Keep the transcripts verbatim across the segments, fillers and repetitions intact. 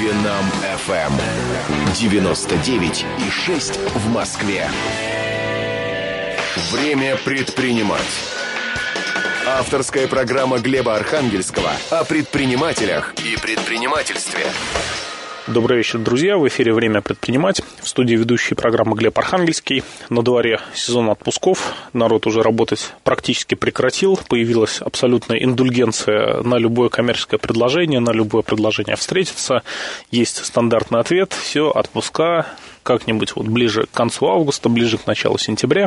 Финам эф эм девяносто девять и шесть в Москве. Время предпринимать. Авторская программа Глеба Архангельского о предпринимателях и предпринимательстве. Добрый вечер, друзья. В эфире «Время предпринимать». В студии ведущий программы Глеб Архангельский. На дворе сезон отпусков. Народ уже работать практически прекратил. Появилась абсолютная индульгенция на любое коммерческое предложение, на любое предложение встретиться. Есть стандартный ответ. Все, отпуска как-нибудь вот ближе к концу августа, ближе к началу сентября.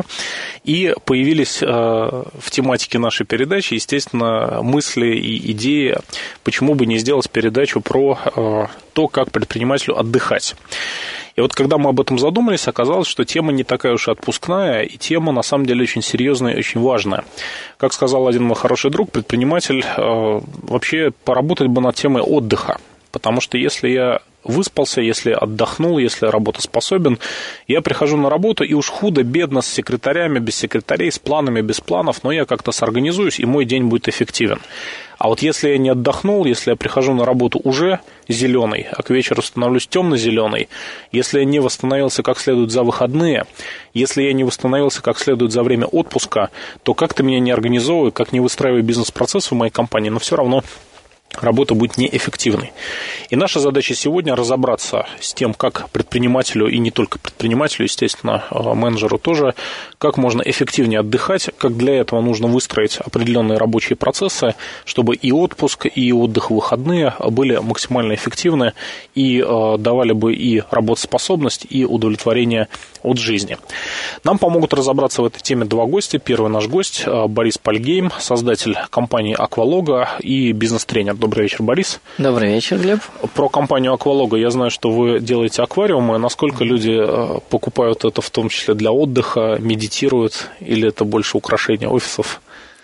И появились э, в тематике нашей передачи, естественно, мысли и идеи, почему бы не сделать передачу про э, то, как предпринимателю отдыхать. И вот когда мы об этом задумались, оказалось, что тема не такая уж и отпускная, и тема на самом деле очень серьезная и очень важная. Как сказал один мой хороший друг, предприниматель, э, вообще поработать бы над темой отдыха. Потому что если я выспался, если отдохнул, если работоспособен, я прихожу на работу, и уж худо-бедно с секретарями, без секретарей, с планами, без планов, но я как-то сорганизуюсь, и мой день будет эффективен. А вот если я не отдохнул, если я прихожу на работу уже зеленый, а к вечеру становлюсь темно-зеленый, если я не восстановился как следует за выходные, если я не восстановился как следует за время отпуска, то как ты меня не организовывай, как не выстраивай бизнес-процесс в моей компании, но все равно работа будет неэффективной. И наша задача сегодня разобраться с тем, как предпринимателю, и не только предпринимателю, естественно, менеджеру тоже, как можно эффективнее отдыхать, как для этого нужно выстроить определенные рабочие процессы, чтобы и отпуск, и отдых в выходные были максимально эффективны и давали бы и работоспособность, и удовлетворение от жизни. Нам помогут разобраться в этой теме два гостя. Первый наш гость Борис Пальгейм, создатель компании «Аквалога» и бизнес-тренер. Добрый вечер, Борис. Добрый вечер, Глеб. Про компанию «Аквалога» я знаю, что вы делаете аквариумы. Насколько люди покупают это в том числе для отдыха, медитируют, или это больше украшение офисов?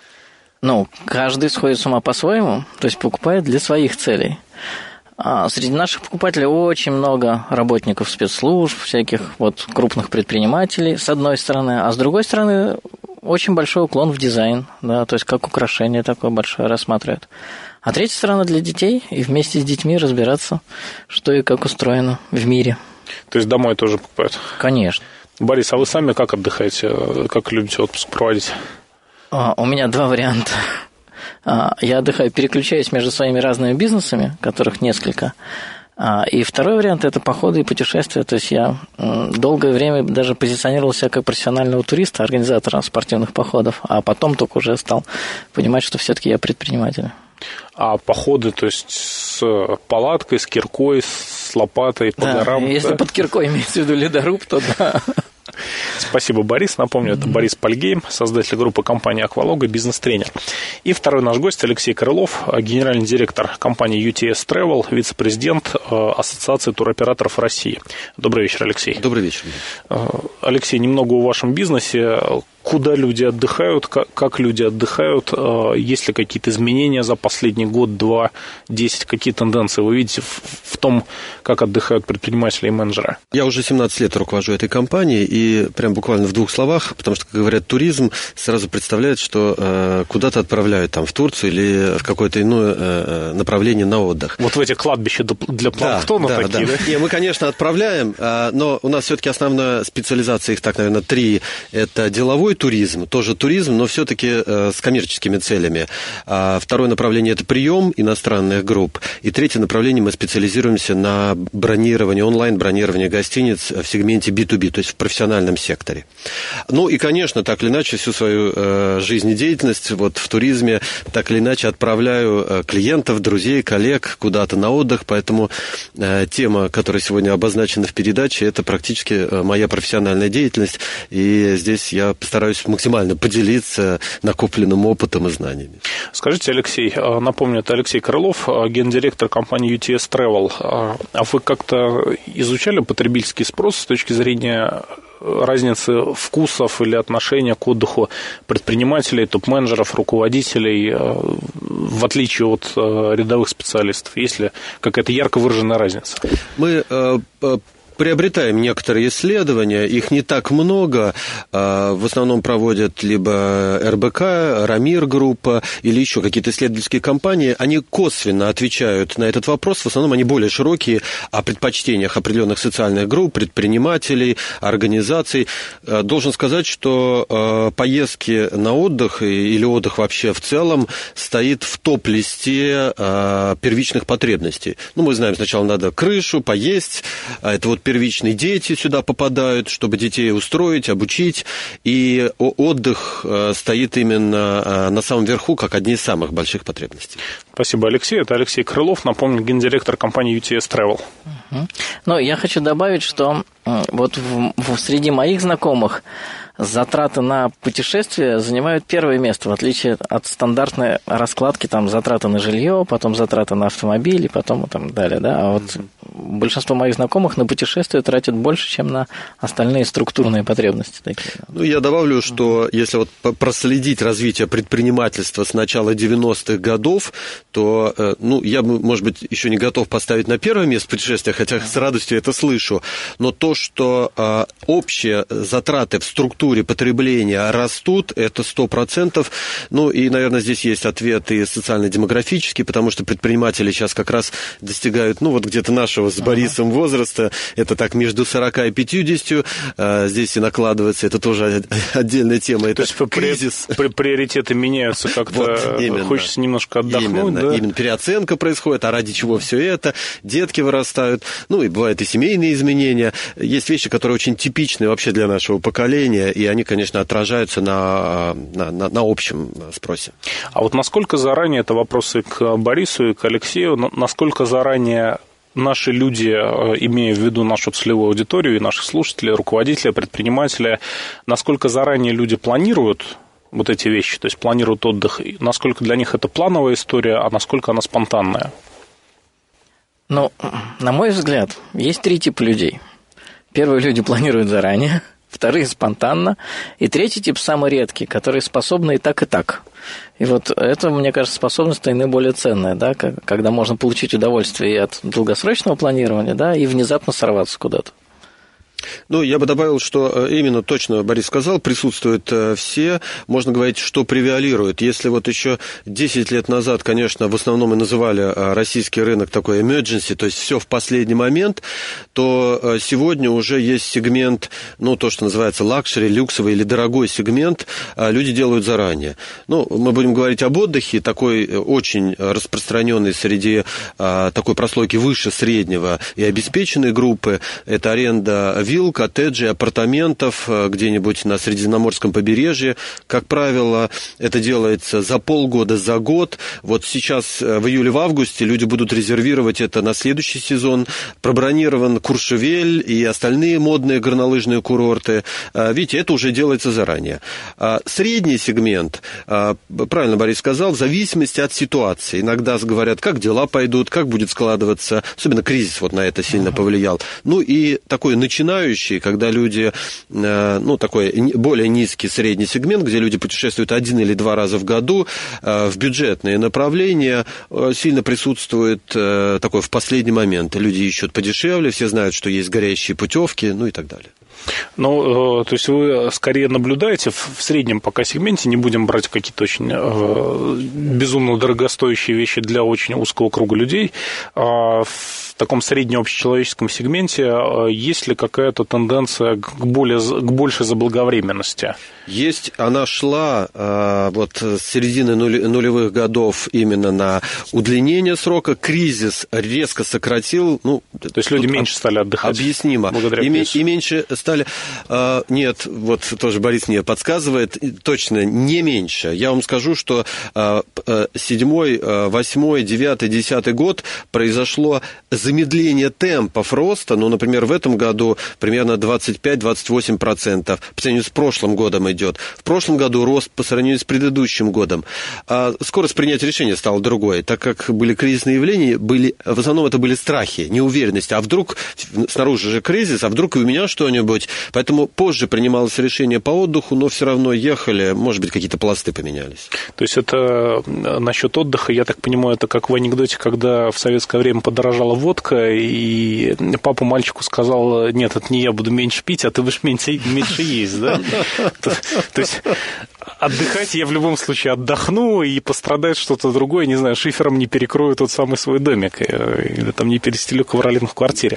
Ну, каждый сходит с ума по-своему, то есть покупает для своих целей. А среди наших покупателей очень много работников спецслужб, всяких вот крупных предпринимателей, с одной стороны, а с другой стороны, очень большой уклон в дизайн, да, то есть как украшение такое большое рассматривают. А третья сторона для детей, и вместе с детьми разбираться, что и как устроено в мире. То есть домой тоже покупают? Конечно. Борис, а вы сами как отдыхаете, как любите отпуск проводить? А, у меня два варианта. Я отдыхаю, переключаюсь между своими разными бизнесами, которых несколько. И второй вариант – это походы и путешествия. То есть я долгое время даже позиционировал себя как профессионального туриста, организатора спортивных походов, а потом только уже стал понимать, что все-таки я предприниматель. А походы, то есть с палаткой, с киркой, с лопатой по да, горам? Если да? под киркой имеется в виду ледоруб, то да. Спасибо, Борис. Напомню, это Борис Пальгейм, создатель группы компании «Аквалога», бизнес-тренер. И второй наш гость Алексей Крылов, генеральный директор компании ю ти эс Travel, вице-президент Ассоциации туроператоров России. Добрый вечер, Алексей. Добрый вечер. Алексей, немного о вашем бизнесе. Куда люди отдыхают, как люди отдыхают, есть ли какие-то изменения за последний год, два, десять, какие тенденции вы видите в том, как отдыхают предприниматели и менеджеры? Я уже семнадцать лет руковожу этой компанией, и прям буквально в двух словах, потому что, как говорят, туризм сразу представляет, что э, куда-то отправляют, там, в Турцию или в какое-то иное э, направление на отдых. Вот в эти кладбища для планктона да, такие, да? да? Не, мы, конечно, отправляем, но у нас все-таки основная специализация, их так, наверное, три, это деловой туризм, тоже туризм, но все-таки э, с коммерческими целями. А второе направление – это прием иностранных групп. И третье направление – мы специализируемся на бронировании, онлайн-бронировании гостиниц в сегменте би ту би, то есть в профессиональном секторе. Ну и, конечно, так или иначе, всю свою э, жизнедеятельность вот в туризме так или иначе отправляю э, клиентов, друзей, коллег куда-то на отдых, поэтому э, тема, которая сегодня обозначена в передаче, это практически э, моя профессиональная деятельность, и здесь я постараюсь максимально поделиться накопленным опытом и знаниями. Скажите, Алексей, напомню, это Алексей Крылов, гендиректор компании ю ти эс Travel. А вы как-то изучали потребительский спрос с точки зрения разницы вкусов или отношения к отдыху предпринимателей, топ-менеджеров, руководителей, в отличие от рядовых специалистов? Есть ли какая-то ярко выраженная разница? Мы приобретаем некоторые исследования, их не так много, в основном проводят либо эр бэ ка, Рамир группа или еще какие-то исследовательские компании, они косвенно отвечают на этот вопрос, в основном они более широкие, о предпочтениях определенных социальных групп, предпринимателей, организаций. Должен сказать, что поездки на отдых или отдых вообще в целом стоит в топ-листе первичных потребностей. Ну, мы знаем, сначала надо крышу, поесть, это вот первичные дети сюда попадают, чтобы детей устроить, обучить, и отдых стоит именно на самом верху, как одни из самых больших потребностей. Спасибо, Алексей. Это Алексей Крылов, напомню, гендиректор компании ю ти эс Travel. Uh-huh. Ну, я хочу добавить, что вот в, в, среди моих знакомых затраты на путешествия занимают первое место, в отличие от стандартной раскладки, там затраты на жилье, потом затраты на автомобиль и потом там далее, да. А вот большинство моих знакомых на путешествия тратят больше, чем на остальные структурные потребности такие. Ну, я добавлю, что если вот проследить развитие предпринимательства с начала девяностых годов, то, ну, я бы, может быть, еще не готов поставить на первое место путешествия, хотя с радостью это слышу, но то, что а, общие затраты в структуре потребления растут, это сто процентов. Ну, и, наверное, здесь есть ответ и социально-демографический, потому что предприниматели сейчас как раз достигают, ну, вот где-то нашего с Борисом ага. возраста, это так между сорока и пятьюдесятью, а, здесь и накладывается, это тоже отдельная тема, это То есть кризис. При, приоритеты меняются как-то, вот, хочется немножко отдохнуть. Именно, да? именно переоценка происходит, а ради чего все это, детки вырастают, ну, и бывают и семейные изменения, есть вещи, которые очень типичны вообще для нашего поколения, и они, конечно, отражаются на, на, на, на общем спросе. А вот насколько заранее, это вопросы к Борису и к Алексею, насколько заранее наши люди, имея в виду нашу целевую аудиторию и наших слушателей, руководителей, предпринимателей, насколько заранее люди планируют вот эти вещи, то есть планируют отдых, насколько для них это плановая история, а насколько она спонтанная? Ну, на мой взгляд, есть три типа людей. Первые люди планируют заранее, вторые спонтанно, и третий тип самый редкий, которые способны и так, и так. И вот это, мне кажется, способность наиболее ценная, да, когда можно получить удовольствие и от долгосрочного планирования, да, и внезапно сорваться куда-то. Ну, я бы добавил, что именно точно Борис сказал, присутствуют все, можно говорить, что превиалирует. Если вот еще десять лет назад, конечно, в основном и называли российский рынок такой emergency, то есть все в последний момент, то сегодня уже есть сегмент, ну, то, что называется лакшери, люксовый или дорогой сегмент, люди делают заранее. Ну, мы будем говорить об отдыхе, такой очень распространенный среди такой прослойки выше среднего и обеспеченной группы, это аренда вилл, коттеджей, апартаментов где-нибудь на Средиземноморском побережье. Как правило, это делается за полгода, за год. Вот сейчас в июле, в августе люди будут резервировать это на следующий сезон. Пробронирован Куршевель и остальные модные горнолыжные курорты. Видите, это уже делается заранее. Средний сегмент, правильно Борис сказал, в зависимости от ситуации. Иногда говорят, как дела пойдут, как будет складываться. Особенно кризис вот на это сильно повлиял. Ну и такой начинающий, когда люди, ну, такой более низкий средний сегмент, где люди путешествуют один или два раза в году, в бюджетные направления, сильно присутствует такой в последний момент. Люди ищут подешевле, все знают, что есть горящие путевки, ну и так далее. Ну, то есть вы скорее наблюдаете в среднем пока сегменте, не будем брать какие-то очень безумно дорогостоящие вещи для очень узкого круга людей, в таком среднеобщечеловеческом сегменте есть ли какая-то тенденция к, более, к большей заблаговременности? Есть, она шла вот с середины нулевых годов именно на удлинение срока, кризис резко сократил. Ну, то есть люди меньше стали отдыхать? Объяснимо. Благодаря и, и меньше стали... Нет, вот тоже Борис мне подсказывает, точно не меньше. Я вам скажу, что седьмой, восьмой, девятый, десятый год произошло замедление темпов роста. Ну, например, в этом году примерно двадцать пять - двадцать восемь процентов по сравнению с прошлым годом идет. В прошлом году рост по сравнению с предыдущим годом. А скорость принятия решения стала другой, так как были кризисные явления, были, в основном это были страхи, неуверенность неуверенности. А вдруг, снаружи же кризис, а вдруг и у меня что-нибудь. Поэтому позже принималось решение по отдыху, но все равно ехали, может быть, какие-то пласты поменялись. То есть это насчет отдыха, я так понимаю, это как в анекдоте, когда в советское время подорожала водка, и папа мальчику сказал: нет, это не я буду меньше пить, а ты будешь меньше, меньше есть, да? То есть отдыхать я в любом случае отдохну, и пострадает что-то другое, не знаю, шифером не перекрою тот самый свой домик, или там не перестелю ковролин в квартире.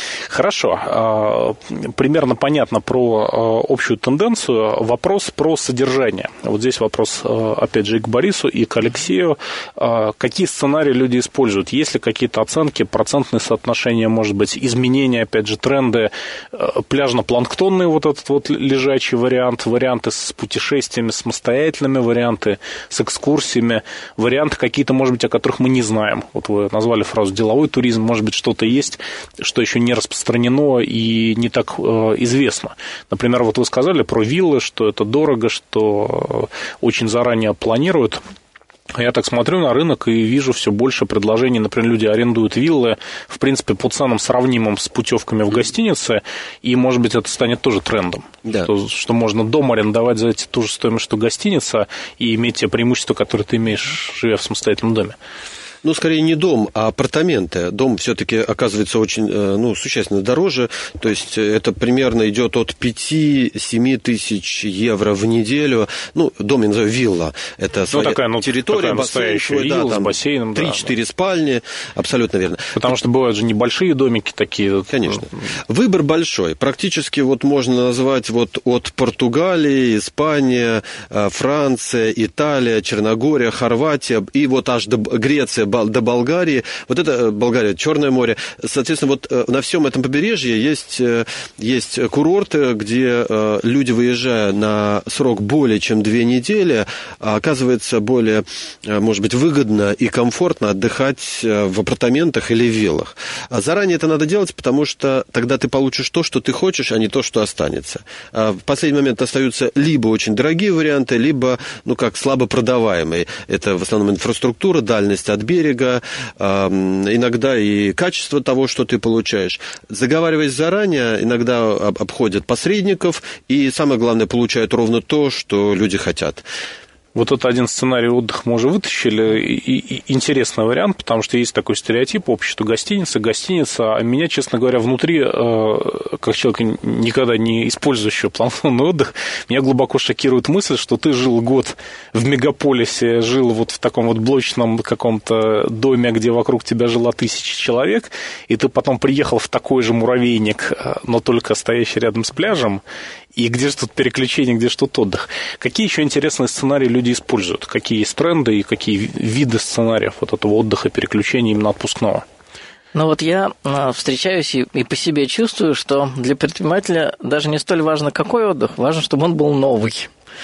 Хорошо, примерно понятно про общую тенденцию. Вопрос про содержание. Вот здесь вопрос, опять же, и к Борису, и к Алексею. Какие сценарии люди используют? Есть ли какие-то оценки, процентные соотношения, может быть, изменения, опять же, тренды, пляжно-планктонный вот этот вот лежачий вариант, варианты с путешествиями, самостоятельными, варианты с экскурсиями, варианты какие-то, может быть, о которых мы не знаем. Вот вы назвали фразу «деловой туризм», может быть, что-то есть, что еще не распространено и не так известно. Например, вот вы сказали про виллы, что это дорого, что очень заранее планируют. Я так смотрю на рынок и вижу все больше предложений. Например, люди арендуют виллы, в принципе, по ценам сравнимым с путевками в гостинице, и, может быть, это станет тоже трендом, да. что, что можно дом арендовать за эти ту же стоимость, что гостиница, и иметь те преимущества, которые ты имеешь, живя в самостоятельном доме. Ну, скорее не дом, а апартаменты. Дом все-таки оказывается очень, ну, существенно дороже. То есть это примерно идет от пяти-семи тысяч евро в неделю. Ну, дом я называю вилла. Это своя ну, такая, ну, территория, бассейн, свой, да, там бассейном, три-четыре да, спальни. Абсолютно верно. Потому что бывают же небольшие домики такие. Конечно. Выбор большой. Практически вот можно назвать вот от Португалии, Испания, Франция, Италия, Черногория, Хорватия и вот аж до Греция, до Болгарии. Вот это Болгария, Черное море. Соответственно, вот на всем этом побережье есть, есть курорты, где люди, выезжая на срок более чем две недели, оказывается более, может быть, выгодно и комфортно отдыхать в апартаментах или в виллах. Заранее это надо делать, потому что тогда ты получишь то, что ты хочешь, а не то, что останется. В последний момент остаются либо очень дорогие варианты, либо, ну, как слабо продаваемые. Это в основном инфраструктура, дальность от берега, иногда и качество того, что ты получаешь. Заговариваясь заранее, иногда обходят посредников, и самое главное, получают ровно то, что люди хотят. Вот это один сценарий отдыха мы уже вытащили. И, и, интересный вариант, потому что есть такой стереотип общества гостиница, гостиница. А меня, честно говоря, внутри, э, как человека, никогда не использующего планктонный отдых, меня глубоко шокирует мысль, что ты жил год в мегаполисе, жил вот в таком вот блочном каком-то доме, где вокруг тебя жило тысячи человек, и ты потом приехал в такой же муравейник, но только стоящий рядом с пляжем, и где же тут переключение, где же тут отдых. Какие еще интересные сценарии люди используют? Какие есть тренды и какие виды сценариев вот этого отдыха, переключения именно отпускного? Ну вот я встречаюсь и, и по себе чувствую, что для предпринимателя даже не столь важно, какой отдых, важно, чтобы он был новый.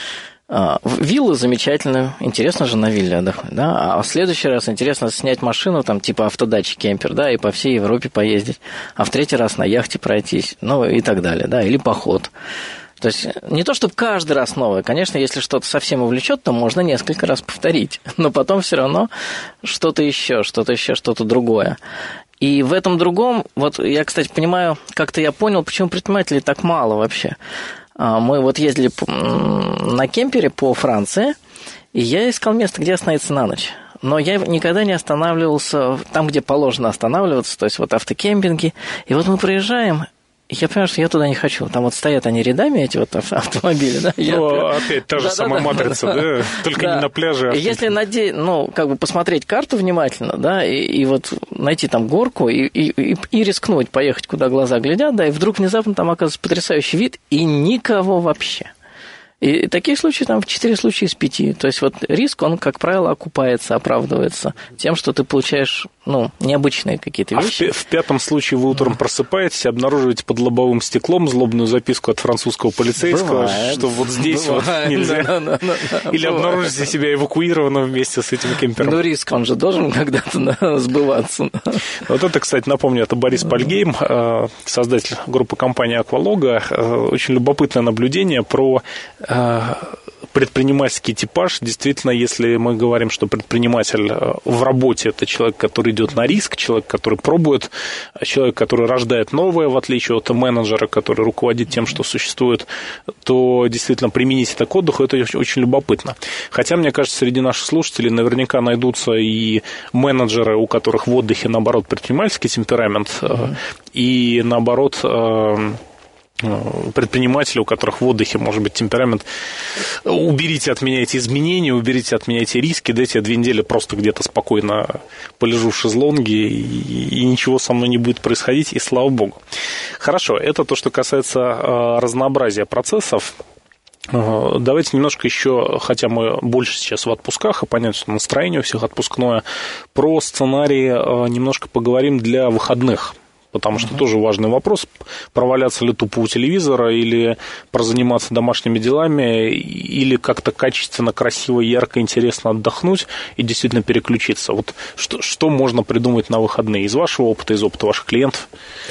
Вилла замечательная, интересно же на вилле отдохнуть, да, а в следующий раз интересно снять машину, там, типа автодачи кемпер, да, и по всей Европе поездить, а в третий раз на яхте пройтись, ну, и так далее, да, или поход. То есть не то, чтобы каждый раз новое. Конечно, если что-то совсем увлечет, то можно несколько раз повторить. Но потом все равно что-то еще, что-то еще, что-то другое. И в этом другом, вот я, кстати, понимаю, как-то я понял, почему предпринимателей так мало вообще. Мы вот ездили на кемпере по Франции, и я искал место, где остановиться на ночь. Но я никогда не останавливался там, где положено останавливаться, то есть вот автокемпинги. И вот мы проезжаем, и я понимаю, что я туда не хочу. Там вот стоят они рядами, эти вот автомобили. Да? Ну, я... опять та же да, самая да, матрица, да, да? Только да. не на пляже. А если наде... ну, как бы посмотреть карту внимательно, да, и, и вот найти там горку и, и, и, и рискнуть, поехать, куда глаза глядят, да, и вдруг внезапно там оказывается потрясающий вид, и никого вообще. И такие случаи там в четыре случая из пяти. То есть вот риск, он, как правило, окупается, оправдывается тем, что ты получаешь, ну, необычные какие-то вещи. А в, в пятом случае вы утром просыпаетесь, обнаруживаете под лобовым стеклом злобную записку от французского полицейского, бывает, что вот здесь бывает, вот нельзя. Да, да, да, да, Или бывает. Обнаружите себя эвакуированным вместе с этим кемпером. Ну, риск, он же должен когда-то да, сбываться. Вот это, кстати, напомню, это Борис Пальгейм, создатель группы компании «Аквалога». Очень любопытное наблюдение про предпринимательский типаж. Действительно, если мы говорим, что предприниматель в работе – это человек, который идет на риск, человек, который пробует, человек, который рождает новое, в отличие от менеджера, который руководит тем, что существует, то действительно применить это к отдыху – это очень любопытно. Хотя, мне кажется, среди наших слушателей наверняка найдутся и менеджеры, у которых в отдыхе, наоборот, предпринимательский темперамент, mm-hmm. и, наоборот, предприниматели, у которых в отдыхе может быть темперамент. Уберите от меня эти изменения, уберите от меня эти риски, дайте я две недели просто где-то спокойно полежу в шезлонге, и, и ничего со мной не будет происходить, и слава богу. Хорошо, это то, что касается разнообразия процессов. Давайте немножко еще, хотя мы больше сейчас в отпусках, и понятно, что настроение у всех отпускное, про сценарии немножко поговорим для выходных. Потому что uh-huh. тоже важный вопрос, проваляться ли тупо у телевизора, или прозаниматься домашними делами, или как-то качественно, красиво, ярко, интересно отдохнуть и действительно переключиться. Вот что, что можно придумать на выходные из вашего опыта, из опыта ваших клиентов?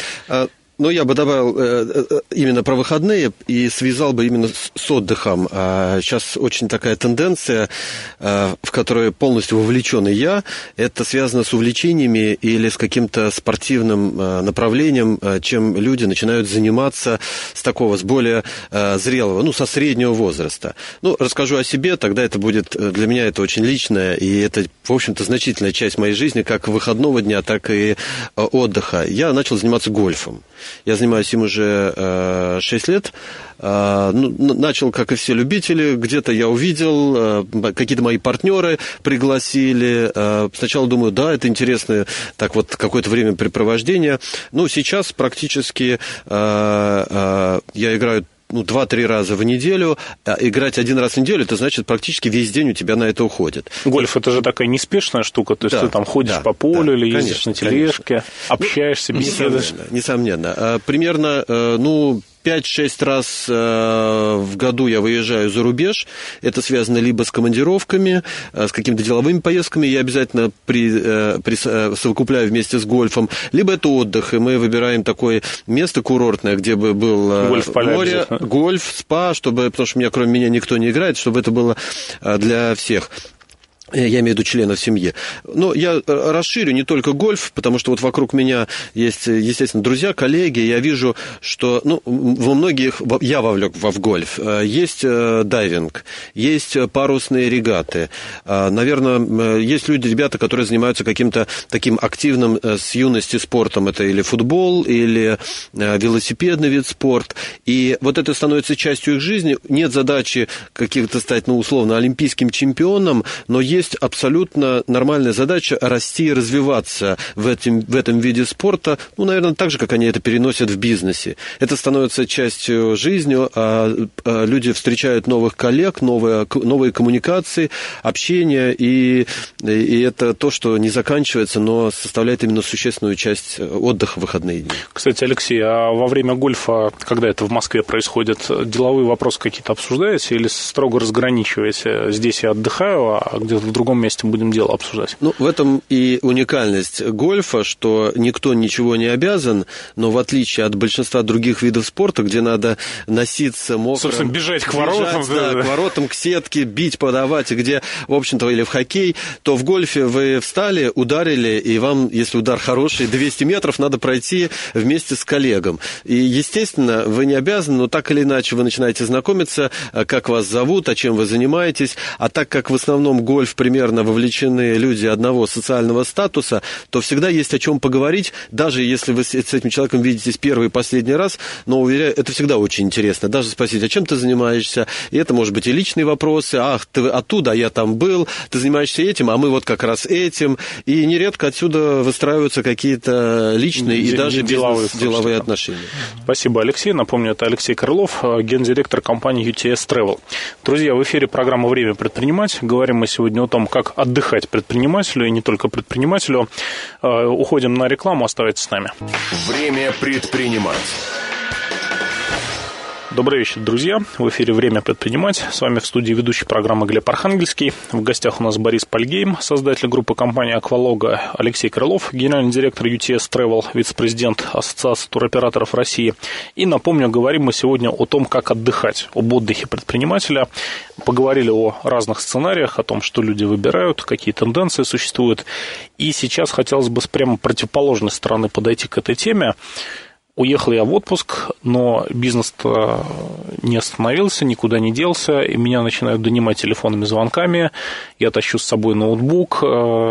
Ну, я бы добавил э, именно про выходные и связал бы именно с, с отдыхом. А сейчас очень такая тенденция, э, в которой полностью вовлечен и я, это связано с увлечениями или с каким-то спортивным э, направлением, э, чем люди начинают заниматься с такого, с более э, зрелого, ну, со среднего возраста. Ну, расскажу о себе, тогда это будет, для меня это очень личное, и это, в общем-то, значительная часть моей жизни, как выходного дня, так и э, отдыха. Я начал заниматься гольфом. Я занимаюсь им уже э, шесть лет. Э, ну, начал, как и все любители, где-то я увидел, э, какие-то мои партнеры пригласили. Э, сначала думаю, да, это интересно, так вот, какое-то времяпрепровождение. Ну, сейчас практически э, э, я играю ну, два-три раза в неделю. А играть один раз в неделю, это значит, практически весь день у тебя на это уходит. Гольф – это же такая неспешная штука, то есть да, ты там ходишь да, по полю да, или ездишь конечно, на тележке, конечно. общаешься, ну, беседуешь. Несомненно. несомненно. Примерно, ну, пять-шесть раз в году я выезжаю за рубеж. Это связано либо с командировками, с какими-то деловыми поездками. Я обязательно при, при, совокупляю вместе с гольфом. Либо это отдых, и мы выбираем такое место курортное, где бы был гольф, море, гольф, спа, чтобы, потому что у меня, кроме меня, никто не играет, чтобы это было для всех. Я имею в виду членов семьи. Но я расширю не только гольф, потому что вот вокруг меня есть, естественно, друзья, коллеги. Я вижу, что ну, во многих, я вовлек в гольф. Есть дайвинг, есть парусные регаты. Наверное, есть люди, ребята, которые занимаются каким-то таким активным с юности спортом. Это или футбол, или велосипедный вид спорта. И вот это становится частью их жизни. Нет задачи каких-то стать, ну, условно, олимпийским чемпионом, но есть Есть абсолютно нормальная задача расти и развиваться в этом, в этом виде спорта, ну, наверное, так же, как они это переносят в бизнесе. Это становится частью жизни, а люди встречают новых коллег, новые, новые коммуникации, общение, и, и это то, что не заканчивается, но составляет именно существенную часть отдыха в выходные дни. Кстати, Алексей, а во время гольфа, когда это в Москве происходит, деловые вопросы какие-то обсуждаете или строго разграничиваете? Здесь я отдыхаю, а где-то в другом месте будем дело обсуждать. Ну, в этом и уникальность гольфа, что никто ничего не обязан, но в отличие от большинства других видов спорта, где надо носиться мокрым... Собственно, бежать к воротам. Бежать, да, да, к воротам, к сетке, бить, подавать, и где, в общем-то, или в хоккей, то в гольфе вы встали, ударили, и вам, если удар хороший, двести метров надо пройти вместе с коллегом. И, естественно, вы не обязаны, но так или иначе вы начинаете знакомиться, как вас зовут, а чем вы занимаетесь, а так как в основном гольф примерно вовлечены люди одного социального статуса, то всегда есть о чем поговорить, даже если вы с этим человеком видитесь первый и последний раз, но, уверяю, это всегда очень интересно. Даже спросить, а чем ты занимаешься? И это, может быть, и личные вопросы. Ах, ты оттуда, а я там был. Ты занимаешься этим, а мы вот как раз этим. И нередко отсюда выстраиваются какие-то личные и даже деловые, деловые отношения. Спасибо, Алексей. Напомню, это Алексей Крылов, гендиректор компании ю ти эс Travel. Друзья, в эфире программа «Время предпринимать». Говорим мы сегодня о том, как отдыхать предпринимателю, и не только предпринимателю. Уходим на рекламу, оставайтесь с нами. Время предпринимать. Добрый вечер, друзья. В эфире «Время предпринимать». С вами в студии ведущий программы Глеб Архангельский. В гостях у нас Борис Пальгейм, создатель группы компании «Аквалога», Алексей Крылов, генеральный директор ю ти эс Travel, вице-президент Ассоциации туроператоров России. И, напомню, говорим мы сегодня о том, как отдыхать, об отдыхе предпринимателя. Поговорили о разных сценариях, о том, что люди выбирают, какие тенденции существуют. И сейчас хотелось бы с прямо противоположной стороны подойти к этой теме. Уехал я в отпуск, но бизнес-то не остановился, никуда не делся, и меня начинают донимать телефонными звонками, я тащу с собой ноутбук,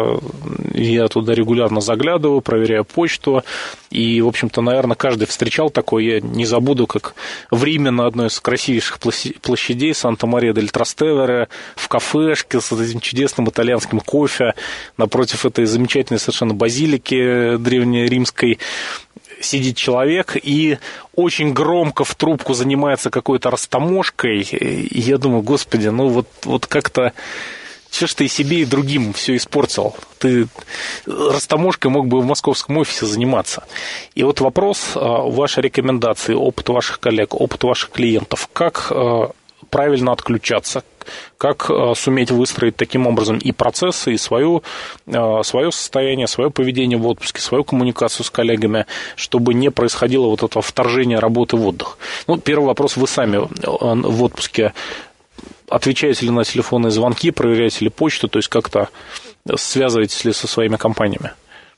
я туда регулярно заглядываю, проверяю почту, и, в общем-то, наверное, каждый встречал такое, я не забуду, как в Риме на одной из красивейших площадей Санта-Мария-дель-Трастевере в кафешке с этим чудесным итальянским кофе напротив этой замечательной совершенно базилики древнеримской сидит человек и очень громко в трубку занимается какой-то растаможкой. И я думаю, господи, ну вот, вот как-то все, что и себе, и другим все испортил. Ты растаможкой мог бы в московском офисе заниматься. И вот вопрос, ваши рекомендации, опыт ваших коллег, опыт ваших клиентов. Как правильно отключаться? Как суметь выстроить таким образом и процессы, и свое, свое состояние, свое поведение в отпуске, свою коммуникацию с коллегами, чтобы не происходило вот этого вторжения работы в отдых. Ну, первый вопрос. Вы сами в отпуске отвечаете ли на телефонные звонки, проверяете ли почту, то есть как-то связываетесь ли со своими компаниями?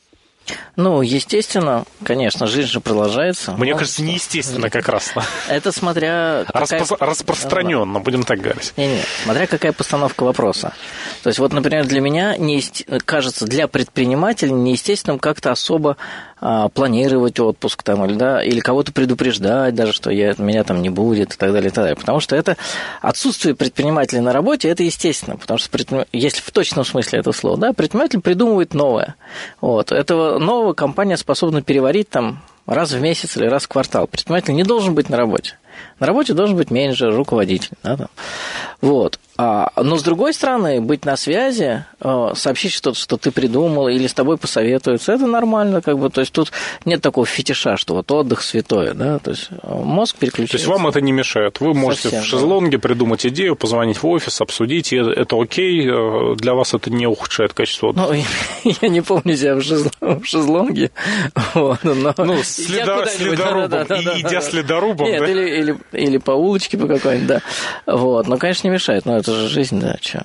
Ну, естественно, конечно, жизнь же продолжается. Мне но... кажется, неестественно как раз. Это смотря... Какая... Распро... Распространенно, да, будем так говорить. Не-не, смотря какая постановка вопроса. То есть, вот, например, для меня, неест... кажется, для предпринимателя неестественным как-то особо а, планировать отпуск там, или, да, или кого-то предупреждать даже, что я, меня там не будет и так далее, и так далее. Потому что это отсутствие предпринимателя на работе, это естественно. Потому что, предприним... если в точном смысле этого слова, да, предприниматель придумывает новое. Вот. Этого нового компания способна переварить там раз в месяц или раз в квартал. Предприниматель не должен быть на работе. На работе должен быть менеджер, руководитель. Да, там. Вот. А, но, с другой стороны, быть на связи, сообщить что-то, что ты придумал, или с тобой посоветуются, это нормально. Как бы, то есть, тут нет такого фетиша, что вот отдых святое. Да? То есть, мозг переключается. То есть, вам это не мешает? Вы можете совсем, в шезлонге да. придумать идею, позвонить в офис, обсудить, и это окей, для вас это не ухудшает качество отдыха? Ну, я не помню себя в шезлонге. Вот, но ну, следа, следорубом, да, да, да, и, идя да, следорубом, нет, да? Или, или, или по улочке по какой-нибудь, да. Вот, но, конечно, не мешает, но это же жизнь, да, что...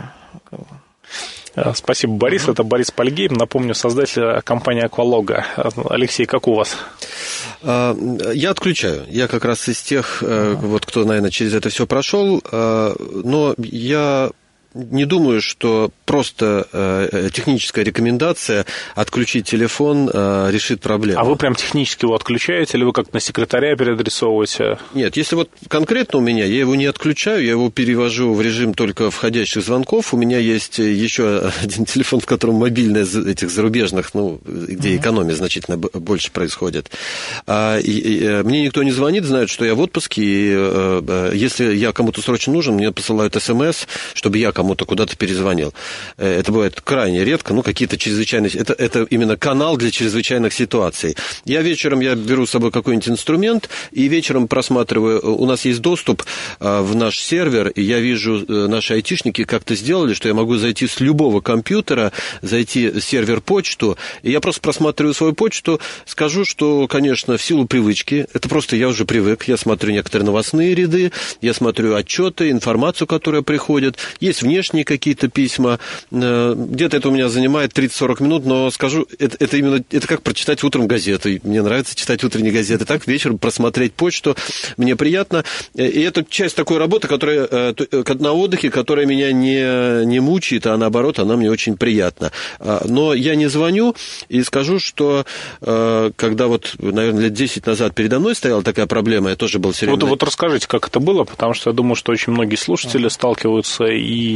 Спасибо, Борис. Uh-huh. Это Борис Пальгейм, напомню, создатель компании «Аквалога». Алексей, как у вас? Я отключаю. Я как раз из тех, uh-huh. вот, кто, наверное, через это все прошел, но я... не думаю, что просто э, техническая рекомендация отключить телефон э, решит проблему. А вы прям технически его отключаете, или вы как на секретаря переадресовываете? Нет, если вот конкретно у меня, я его не отключаю, я его перевожу в режим только входящих звонков. У меня есть еще один телефон, в котором мобильные этих зарубежных, ну, где mm-hmm. экономия значительно больше происходит. А, и, и, мне никто не звонит, знают, что я в отпуске, и э, если я кому-то срочно нужен, мне посылают смс, чтобы я кому-то куда-то перезвонил. Это бывает крайне редко, ну, какие-то чрезвычайные... Это, это именно канал для чрезвычайных ситуаций. Я вечером, я беру с собой какой-нибудь инструмент, и вечером просматриваю... У нас есть доступ в наш сервер, и я вижу, наши айтишники как-то сделали, что я могу зайти с любого компьютера, зайти в сервер-почту, и я просто просматриваю свою почту, скажу, что, конечно, в силу привычки, это просто я уже привык, я смотрю некоторые новостные ряды, я смотрю отчеты, информацию, которая приходит, есть внешние какие-то письма, где-то это у меня занимает тридцать-сорок минут, но скажу, это, это именно, это как прочитать утром газету. Мне нравится читать утренние газеты. Так, вечером просмотреть почту, мне приятно. И это часть такой работы, которая на отдыхе, которая меня не, не мучает, а наоборот, она мне очень приятна. Но я не звоню и скажу, что когда вот, наверное, лет десять назад передо мной стояла такая проблема, я тоже был все время... Вот, вот расскажите, как это было, потому что я думаю, что очень многие слушатели сталкиваются и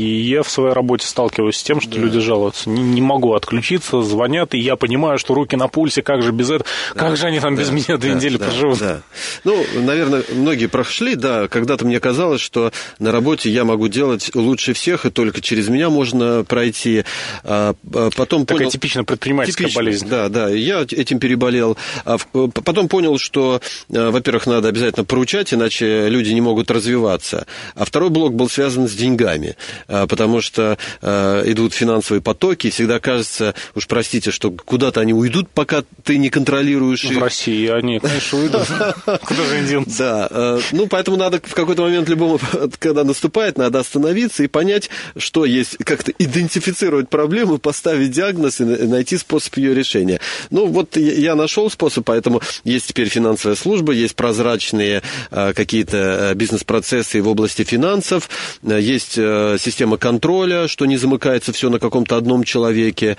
я в своей работе сталкиваюсь с тем, что да. люди жалуются. Не, не могу отключиться, звонят, и я понимаю, что руки на пульсе, как же без этого, да. как же они там да. без меня две да. недели да. проживут. Да. Ну, наверное, многие прошли, да, когда-то мне казалось, что на работе я могу делать лучше всех, и только через меня можно пройти. А потом Такая понял... типичная предпринимательская Типично, болезнь. Да, да, я этим переболел. А потом понял, что, во-первых, надо обязательно поручать, иначе люди не могут развиваться. А второй блок был связан с деньгами, потому что идут финансовые потоки, и всегда кажется, уж простите, что куда-то они уйдут, пока ты не контролируешь их. В России они, конечно, уйдут. Куда же они денутся? Да, ну, поэтому надо в какой-то момент любому, когда наступает, надо остановиться и понять, что есть, как-то идентифицировать проблему, поставить диагноз и найти способ ее решения. Ну, вот я нашел способ, поэтому есть теперь финансовая служба, есть прозрачные какие-то бизнес-процессы в области финансов, есть система контроля, что не замыкается все на каком-то одном человеке,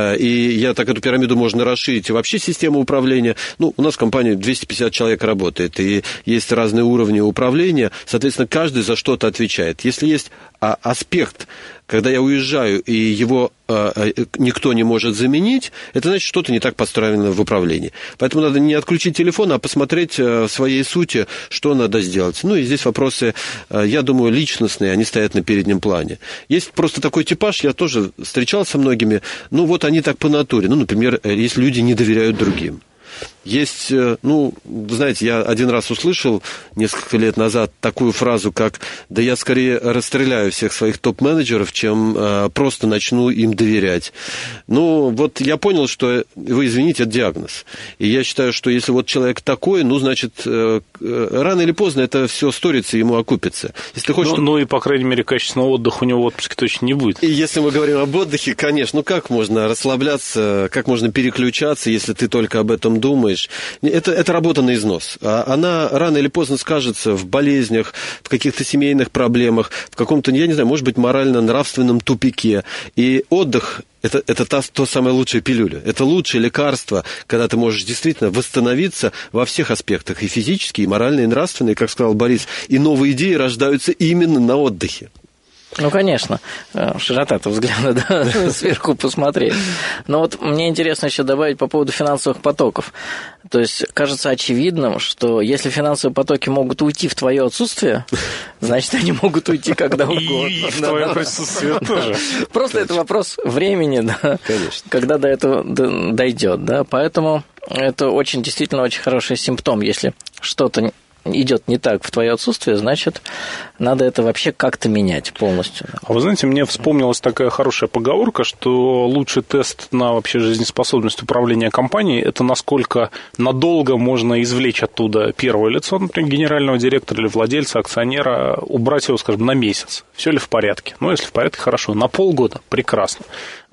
и я так эту пирамиду можно расширить, и вообще систему управления. Ну, у нас в компании двести пятьдесят человек работает, и есть разные уровни управления, соответственно, каждый за что-то отвечает. Если есть аспект, когда я уезжаю, и его э, никто не может заменить, это значит, что-то не так построено в управлении. Поэтому надо не отключить телефон, а посмотреть э, в своей сути, что надо сделать. Ну, и здесь вопросы, э, я думаю, личностные, они стоят на переднем плане. Есть просто такой типаж, я тоже встречался со многими, ну, вот они так по натуре. Ну, например, если люди не доверяют другим. Есть, ну, знаете, я один раз услышал несколько лет назад такую фразу, как «да я скорее расстреляю всех своих топ-менеджеров, чем э, просто начну им доверять». Ну, вот я понял, что, вы извините, это диагноз. И я считаю, что если вот человек такой, ну, значит, э, рано или поздно это все сторится, ему окупится. Если хочешь, ну, что... ну, и, по крайней мере, качественного отдыха у него в отпуске точно не будет. И если мы говорим об отдыхе, конечно, ну, как можно расслабляться, как можно переключаться, если ты только об этом думаешь? Это, это работа на износ. Она рано или поздно скажется в болезнях, в каких-то семейных проблемах, в каком-то, я не знаю, может быть, морально-нравственном тупике. И отдых это, это та, то самое лучшее пилюля. Это лучшее лекарство, когда ты можешь действительно восстановиться во всех аспектах, и физически, и морально, и нравственно, и, как сказал Борис, и новые идеи рождаются именно на отдыхе. Ну, конечно, широта-то взгляда, да, сверху посмотреть. Но вот мне интересно еще добавить по поводу финансовых потоков. То есть, кажется очевидным, что если финансовые потоки могут уйти в твое отсутствие, значит, они могут уйти когда угодно. И в твое присутствие тоже. Просто это вопрос времени, да, когда до этого дойдет, да. Поэтому это очень, действительно, очень хороший симптом, если что-то идет не так в твое отсутствие, значит, надо это вообще как-то менять полностью. А вы знаете, мне вспомнилась такая хорошая поговорка, что лучший тест на вообще жизнеспособность управления компанией – это насколько надолго можно извлечь оттуда первое лицо, например, генерального директора или владельца, акционера, убрать его, скажем, на месяц. Все ли в порядке? Ну, если в порядке, хорошо. На полгода – прекрасно.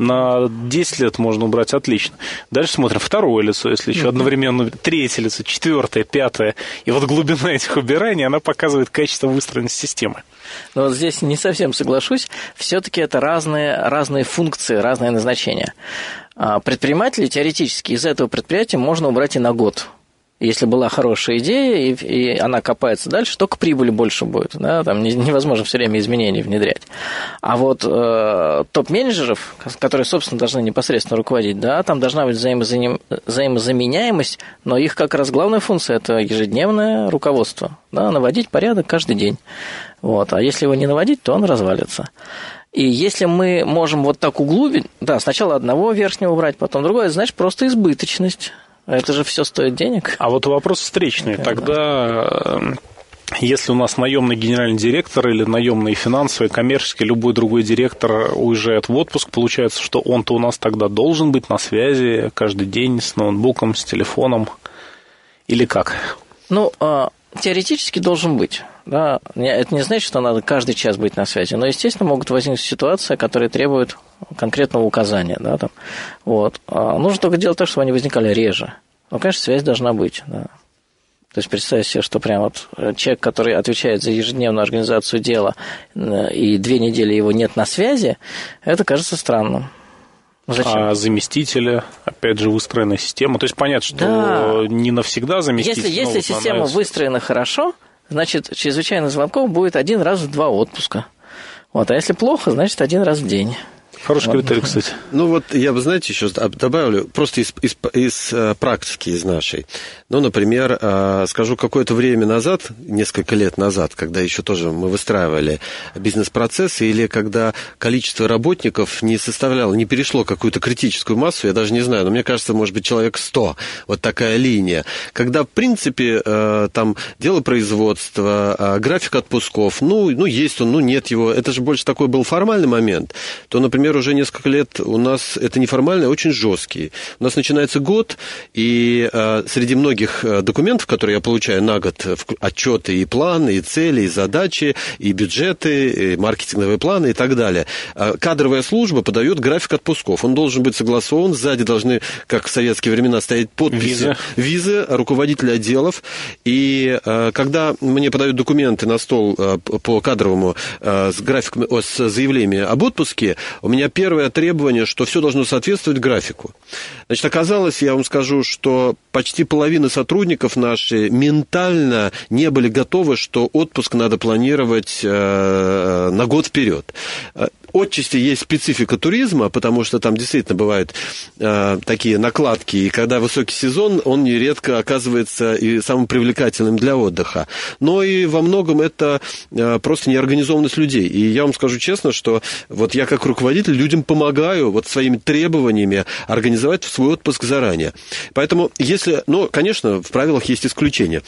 На десять лет можно убрать отлично. Дальше смотрим второе лицо, если еще одновременно третье лицо, четвертое, пятое. И вот глубина этих убираний, она показывает качество выстроенной системы. Но вот здесь не совсем соглашусь. Все-таки это разные, разные функции, разные назначения. Предприниматели теоретически из этого предприятия можно убрать и на год. Если была хорошая идея, и, и она копается дальше, только прибыли больше будет. Да? Там невозможно все время изменения внедрять. А вот э, топ-менеджеров, которые, собственно, должны непосредственно руководить, да, там должна быть взаимозаним... взаимозаменяемость, но их как раз главная функция – это ежедневное руководство. Да? Наводить порядок каждый день. Вот. А если его не наводить, то он развалится. И если мы можем вот так углубить, да, сначала одного верхнего убрать, потом другое, значит, просто избыточность. Это же все стоит денег. А вот вопрос встречный. Okay, Тогда, да. Если у нас наемный генеральный директор или наемный финансовый, коммерческий, любой другой директор уезжает в отпуск, получается, что он-то у нас тогда должен быть на связи каждый день с ноутбуком, с телефоном или как? Ну, теоретически должен быть. Да, это не значит, что надо каждый час быть на связи, но, естественно, могут возникнуть ситуации, которые требуют конкретного указания. Да, там. Вот. А нужно только делать так, чтобы они возникали реже. Но, конечно, связь должна быть. Да. То есть представь себе, что прям вот человек, который отвечает за ежедневную организацию дела, и две недели его нет на связи, это кажется странным. Зачем? А заместители, опять же, выстроенная система. То есть понятно, что да. не навсегда заместитель. Если, если система она... выстроена хорошо, значит, чрезвычайных звонков будет один раз в два отпуска. Вот, а если плохо, значит, один раз в день. Хороший критерий, кстати. Ну, вот я бы, знаете, еще добавлю, просто из, из, из практики, из нашей. Ну, например, скажу, какое-то время назад, несколько лет назад, когда еще тоже мы выстраивали бизнес-процессы, или когда количество работников не составляло, не перешло какую-то критическую массу, я даже не знаю, но мне кажется, может быть, человек сто, вот такая линия. Когда, в принципе, там дело производства, график отпусков, ну, ну, есть он, ну, нет его, это же больше такой был формальный момент, то, например, уже несколько лет у нас это неформальный, а очень жесткий. У нас начинается год, и э, среди многих документов, которые я получаю на год, отчеты и планы, и цели, и задачи, и бюджеты, и маркетинговые планы и так далее, э, кадровая служба подает график отпусков. Он должен быть согласован, сзади должны, как в советские времена, стоять подписи, визы, визы руководителя отделов. И э, когда мне подают документы на стол э, по кадровому э, с графиком, о, с заявлениями об отпуске, у меня первое требование, что все должно соответствовать графику. Значит, оказалось, я вам скажу, что почти половина сотрудников наши ментально не были готовы, что отпуск надо планировать э, на год вперед. Отчасти есть специфика туризма, потому что там действительно бывают э, такие накладки, и когда высокий сезон, он нередко оказывается и самым привлекательным для отдыха. Но и во многом это э, просто неорганизованность людей. И я вам скажу честно, что вот я как руководитель людям помогаю вот своими требованиями организовать свой отпуск заранее. Поэтому если, ну, конечно, в правилах есть исключения.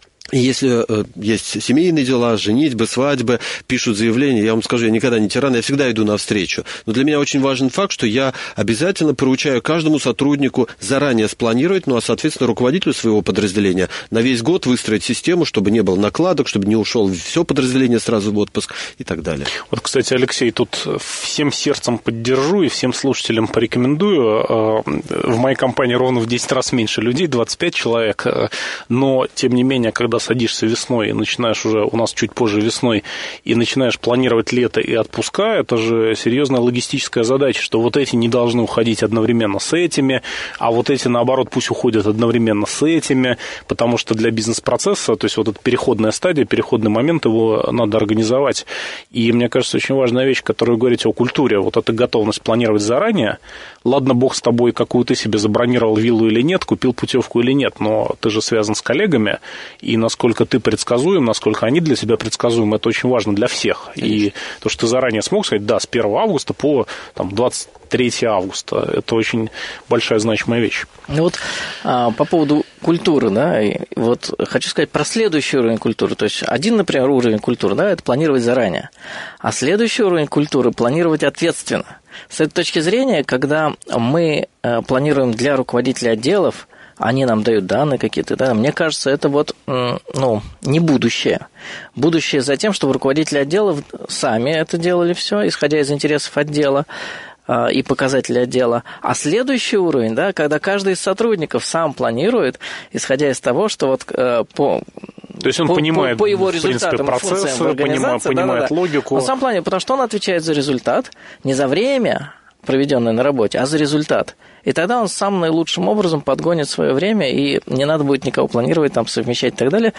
Если э, есть семейные дела, женитьбы, свадьбы, пишут заявления, я вам скажу, я никогда не тиран, я всегда иду навстречу. Но для меня очень важен факт, что я обязательно поручаю каждому сотруднику заранее спланировать, ну а, соответственно, руководителю своего подразделения на весь год выстроить систему, чтобы не было накладок, чтобы не ушел все подразделение сразу в отпуск и так далее. Вот, кстати, Алексей, тут всем сердцем поддержу и всем слушателям порекомендую. В моей компании ровно в десять раз меньше людей, двадцать пять человек, но, тем не менее, когда садишься весной и начинаешь уже, у нас чуть позже весной, и начинаешь планировать лето и отпуска, это же серьезная логистическая задача, что вот эти не должны уходить одновременно с этими, а вот эти, наоборот, пусть уходят одновременно с этими, потому что для бизнес-процесса, то есть вот эта переходная стадия, переходный момент, его надо организовать. И мне кажется, очень важная вещь, которую вы говорите о культуре, вот эта готовность планировать заранее. Ладно, бог с тобой, какую ты себе забронировал виллу или нет, купил путевку или нет, но ты же связан с коллегами, и насколько ты предсказуем, насколько они для тебя предсказуемы, это очень важно для всех. Конечно. И то, что ты заранее смог сказать, да, с первого августа по там, двадцать третьего августа, это очень большая значимая вещь. Ну вот а, по поводу культуры, да, и вот хочу сказать про следующий уровень культуры. То есть один, например, уровень культуры, да, это планировать заранее, а следующий уровень культуры планировать ответственно. С этой точки зрения, когда мы планируем для руководителей отделов, они нам дают данные какие-то, да, мне кажется, это вот, ну, не будущее. Будущее за тем, чтобы руководители отделов сами это делали все, исходя из интересов отдела и показателей отдела. А следующий уровень, да, когда каждый из сотрудников сам планирует, исходя из того, что вот по... То есть он по, понимает, по, по его в принципе, процессы, понимает, понимает да, да, логику. Он сам планирует, потому что он отвечает за результат, не за время, проведенное на работе, а за результат. И тогда он самым наилучшим образом подгонит свое время, и не надо будет никого планировать, там, совмещать и так далее.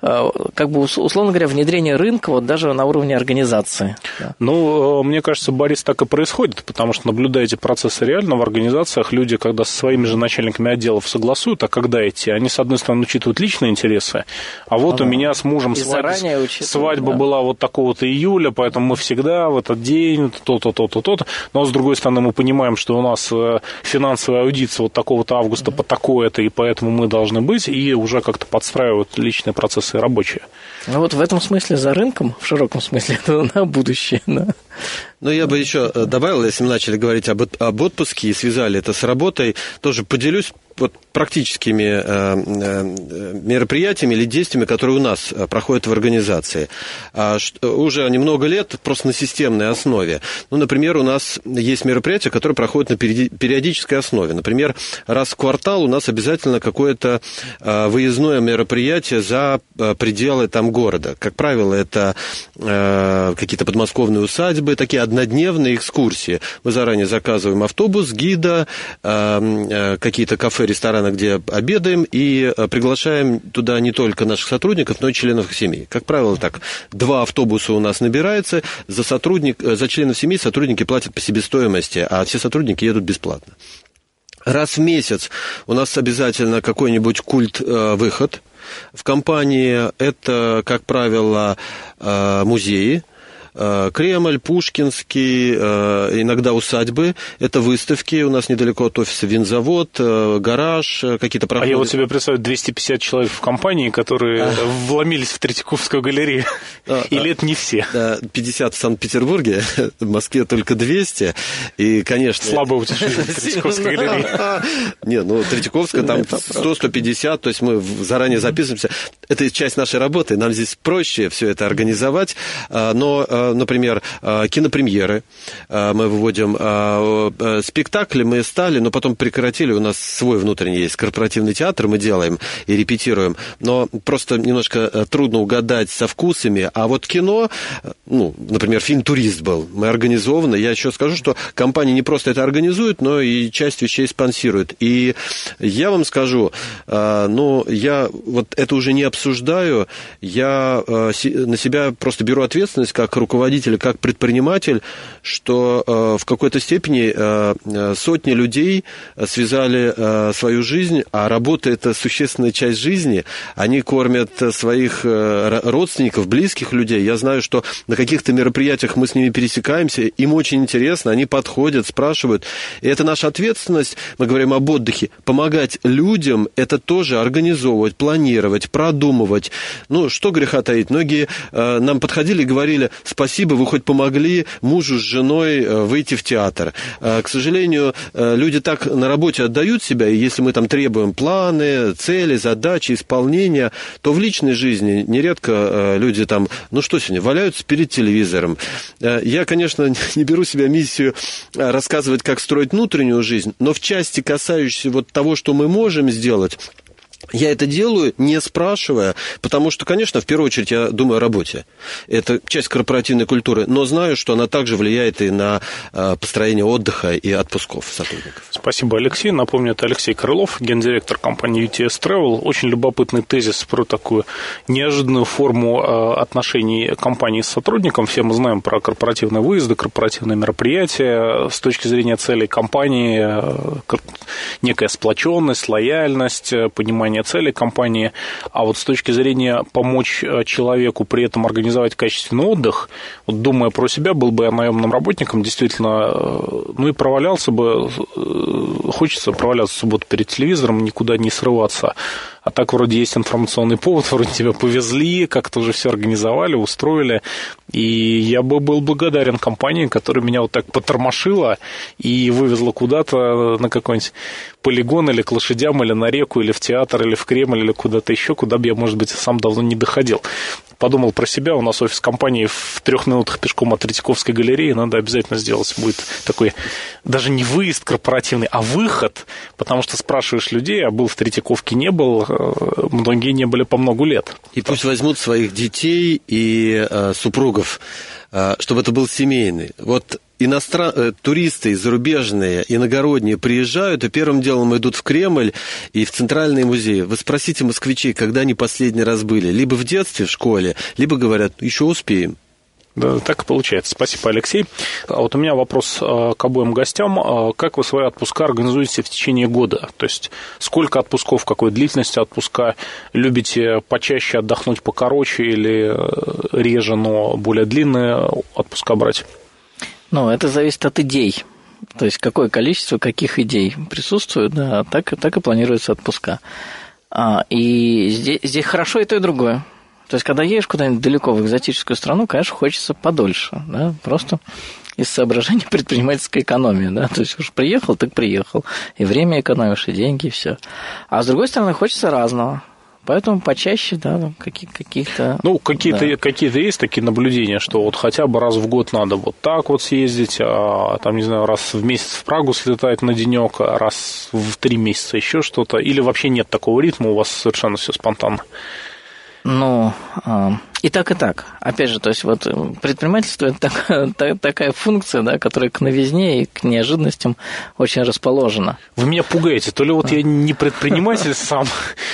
Как бы, условно говоря, внедрение рынка вот даже на уровне организации. Да. Ну, мне кажется, Борис, так и происходит, потому что, наблюдая эти процессы реально в организациях, люди, когда со своими же начальниками отделов согласуют, а когда идти, они, с одной стороны, учитывают личные интересы, а вот ага. у меня с мужем свадьба, свадьба да. была вот такого-то июля, поэтому мы всегда в этот день то-то, то-то, то-то, но, с другой стороны, мы понимаем, что у нас финансовая аудиция вот такого-то августа по такое-то, и поэтому мы должны быть, и уже как-то подстраивают личные процессы рабочие. Ну вот в этом смысле за рынком, в широком смысле, это на будущее, да. Ну, я бы еще добавил, если мы начали говорить об, об отпуске и связали это с работой, тоже поделюсь вот практическими э, э, мероприятиями или действиями, которые у нас проходят в организации. А, что, уже немного лет просто на системной основе. Ну, например, у нас есть мероприятия, которые проходят на периодической основе. Например, раз в квартал у нас обязательно какое-то э, выездное мероприятие за пределы там города. Как правило, это э, какие-то подмосковные усадьбы, такие однодневные экскурсии. Мы заранее заказываем автобус, гида, э, э, какие-то кафе, кафе, ресторана, где обедаем, и приглашаем туда не только наших сотрудников, но и членов их семей. Как правило, так, два автобуса у нас набирается, за, сотрудник, за членов семьи сотрудники платят по себестоимости, а все сотрудники едут бесплатно. Раз в месяц у нас обязательно какой-нибудь культ-выход. В компании это, как правило, музеи. Кремль, Пушкинский, иногда усадьбы, это выставки, у нас недалеко от офиса винзавод, гараж, какие-то проходы. А я вот себе представляю двести пятьдесят человек в компании, которые а... вломились в Третьяковскую галерею. А, Или а, это не все? пятьдесят в Санкт-Петербурге, в Москве только двести, и, конечно... Слабо утешили в Третьяковской галерее. Не, ну, Третьяковская там сто - сто пятьдесят, то есть мы заранее записываемся. Это часть нашей работы, нам здесь проще все это организовать, но... Например, кинопремьеры мы выводим, спектакли мы стали, но потом прекратили, у нас свой внутренний есть корпоративный театр, мы делаем и репетируем, но просто немножко трудно угадать со вкусами, а вот кино, ну, например, фильм «Турист» был, мы организованы, я еще скажу, что компания не просто это организует, но и часть вещей спонсирует, и я вам скажу, ну, я вот это уже не обсуждаю, я на себя просто беру ответственность как руководитель, руководитель, как предприниматель, что э, в какой-то степени э, сотни людей связали э, свою жизнь, а работа – это существенная часть жизни. Они кормят своих э, родственников, близких людей. Я знаю, что на каких-то мероприятиях мы с ними пересекаемся, им очень интересно, они подходят, спрашивают. И это наша ответственность, мы говорим об отдыхе, помогать людям – это тоже организовывать, планировать, продумывать. Ну, что греха таить. Многие э, нам подходили и говорили: спасибо, вы хоть помогли мужу с женой выйти в театр. К сожалению, люди так на работе отдают себя, и если мы там требуем планы, цели, задачи, исполнения, то в личной жизни нередко люди там, ну что сегодня, валяются перед телевизором. Я, конечно, не беру себе миссию рассказывать, как строить внутреннюю жизнь, но в части, касающейся вот того, что мы можем сделать, я это делаю, не спрашивая, потому что, конечно, в первую очередь я думаю о работе. Это часть корпоративной культуры, но знаю, что она также влияет и на построение отдыха и отпусков сотрудников. Спасибо, Алексей. Напомню, это Алексей Крылов, гендиректор компании ю ти эс Travel. Очень любопытный тезис про такую неожиданную форму отношений компании с сотрудником. Все мы знаем про корпоративные выезды, корпоративные мероприятия. С точки зрения целей компании, некая сплоченность, лояльность, понимание цели компании, а вот с точки зрения помочь человеку при этом организовать качественный отдых, вот думая про себя, был бы я наемным работником, действительно, ну и провалялся бы, хочется проваляться в субботу перед телевизором, никуда не срываться. А так вроде есть информационный повод, вроде тебя повезли, как-то уже все организовали, устроили. И я бы был благодарен компании, которая меня вот так потормошила и вывезла куда-то на какой-нибудь полигон или к лошадям, или на реку, или в театр, или в Кремль, или куда-то еще, куда бы я, может быть, сам давно не доходил. Подумал про себя, у нас офис компании в трех минутах пешком от Третьяковской галереи, надо обязательно сделать, будет такой, даже не выезд корпоративный, а выход, потому что спрашиваешь людей, а был в Третьяковке, не был, многие не были по много лет. И пусть возьмут своих детей и э, супругов, э, чтобы это был семейный. Вот иностран... туристы зарубежные, иногородние приезжают и первым делом идут в Кремль и в Центральный музей. Вы спросите москвичей, когда они последний раз были. Либо в детстве, в школе, либо говорят, еще успеем. Да, так и получается. Спасибо, Алексей. А вот у меня вопрос к обоим гостям. Как вы свои отпуска организуете в течение года? То есть, сколько отпусков, какой длительности отпуска? Любите почаще отдохнуть, покороче или реже, но более длинные отпуска брать? Ну, это зависит от идей. То есть, какое количество каких идей присутствует, да, так, так и планируются отпуска. А, и здесь, здесь хорошо и то, и другое. То есть, когда едешь куда-нибудь далеко в экзотическую страну, конечно, хочется подольше, да, просто из соображения предпринимательской экономии, да, то есть, уж приехал, так приехал, и время экономишь, и деньги, и все. А с другой стороны, хочется разного. Поэтому почаще, да, каких-то... Ну, какие-то, да. какие-то есть такие наблюдения, что вот хотя бы раз в год надо вот так вот съездить, а там, не знаю, раз в месяц в Прагу слетать на денек, а раз в три месяца еще что-то, или вообще нет такого ритма, у вас совершенно все спонтанно? Ну, И так, и так. Опять же, то есть вот предпринимательство – это так, такая функция, да, которая к новизне и к неожиданностям очень расположена. Вы меня пугаете. То ли вот я не предприниматель сам,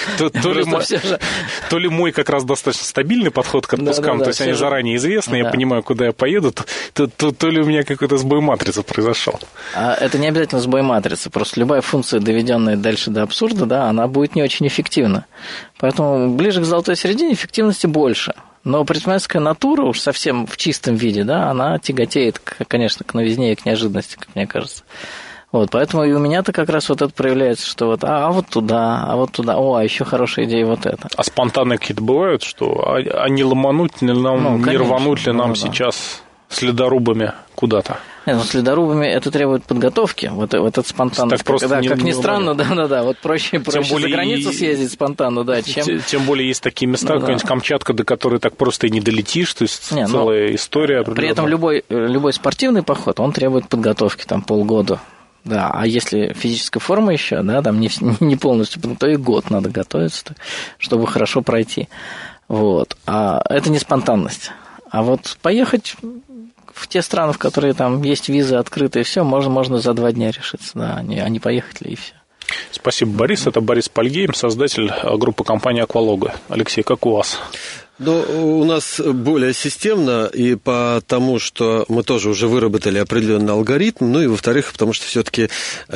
то ли мой как раз достаточно стабильный подход к отпускам, то есть они заранее известны, я понимаю, куда я поеду, то ли у меня какой-то сбой матрицы произошел. Это не обязательно сбой матрицы, просто любая функция, доведенная дальше до абсурда, да, она будет не очень эффективна. Поэтому ближе к золотой середине эффективности больше. Но предпринимательская натура уж совсем в чистом виде, да, она тяготеет, конечно, к новизне и к неожиданности, как мне кажется. Вот, поэтому и у меня-то как раз вот это проявляется, что вот, а, а вот туда, а вот туда, о, а еще хорошая идея вот это. А спонтанные какие-то бывают, что, а, а не ломануть ли нам, ну, конечно, не рвануть ли нам ну, сейчас да. с ледорубами куда-то? Нет, ну, с ледорубами это требует подготовки, вот, вот этот спонтанность. Так да, не, как ни не странно, да-да-да, вот проще, проще за границу и... съездить спонтанно, да, чем... Тем, тем более есть такие места, ну, какая-нибудь да. Камчатка, до которой так просто и не долетишь, то есть не, целая история. При этом любой, любой спортивный поход, он требует подготовки, там, полгода. Да, а если физическая форма еще, да, там не, не полностью, то и год надо готовиться, чтобы хорошо пройти. Вот. А это не спонтанность. А вот поехать в те страны, в которые там есть визы открытые, все, можно, можно за два дня решиться, да, а не, а не поехать ли и все. Спасибо, Борис. Это Борис Пальгейм, создатель группы компании «Аквалога». Алексей, как у вас? Ну, у нас более системно, и потому что мы тоже уже выработали определенный алгоритм, ну и, во-вторых, потому что все-таки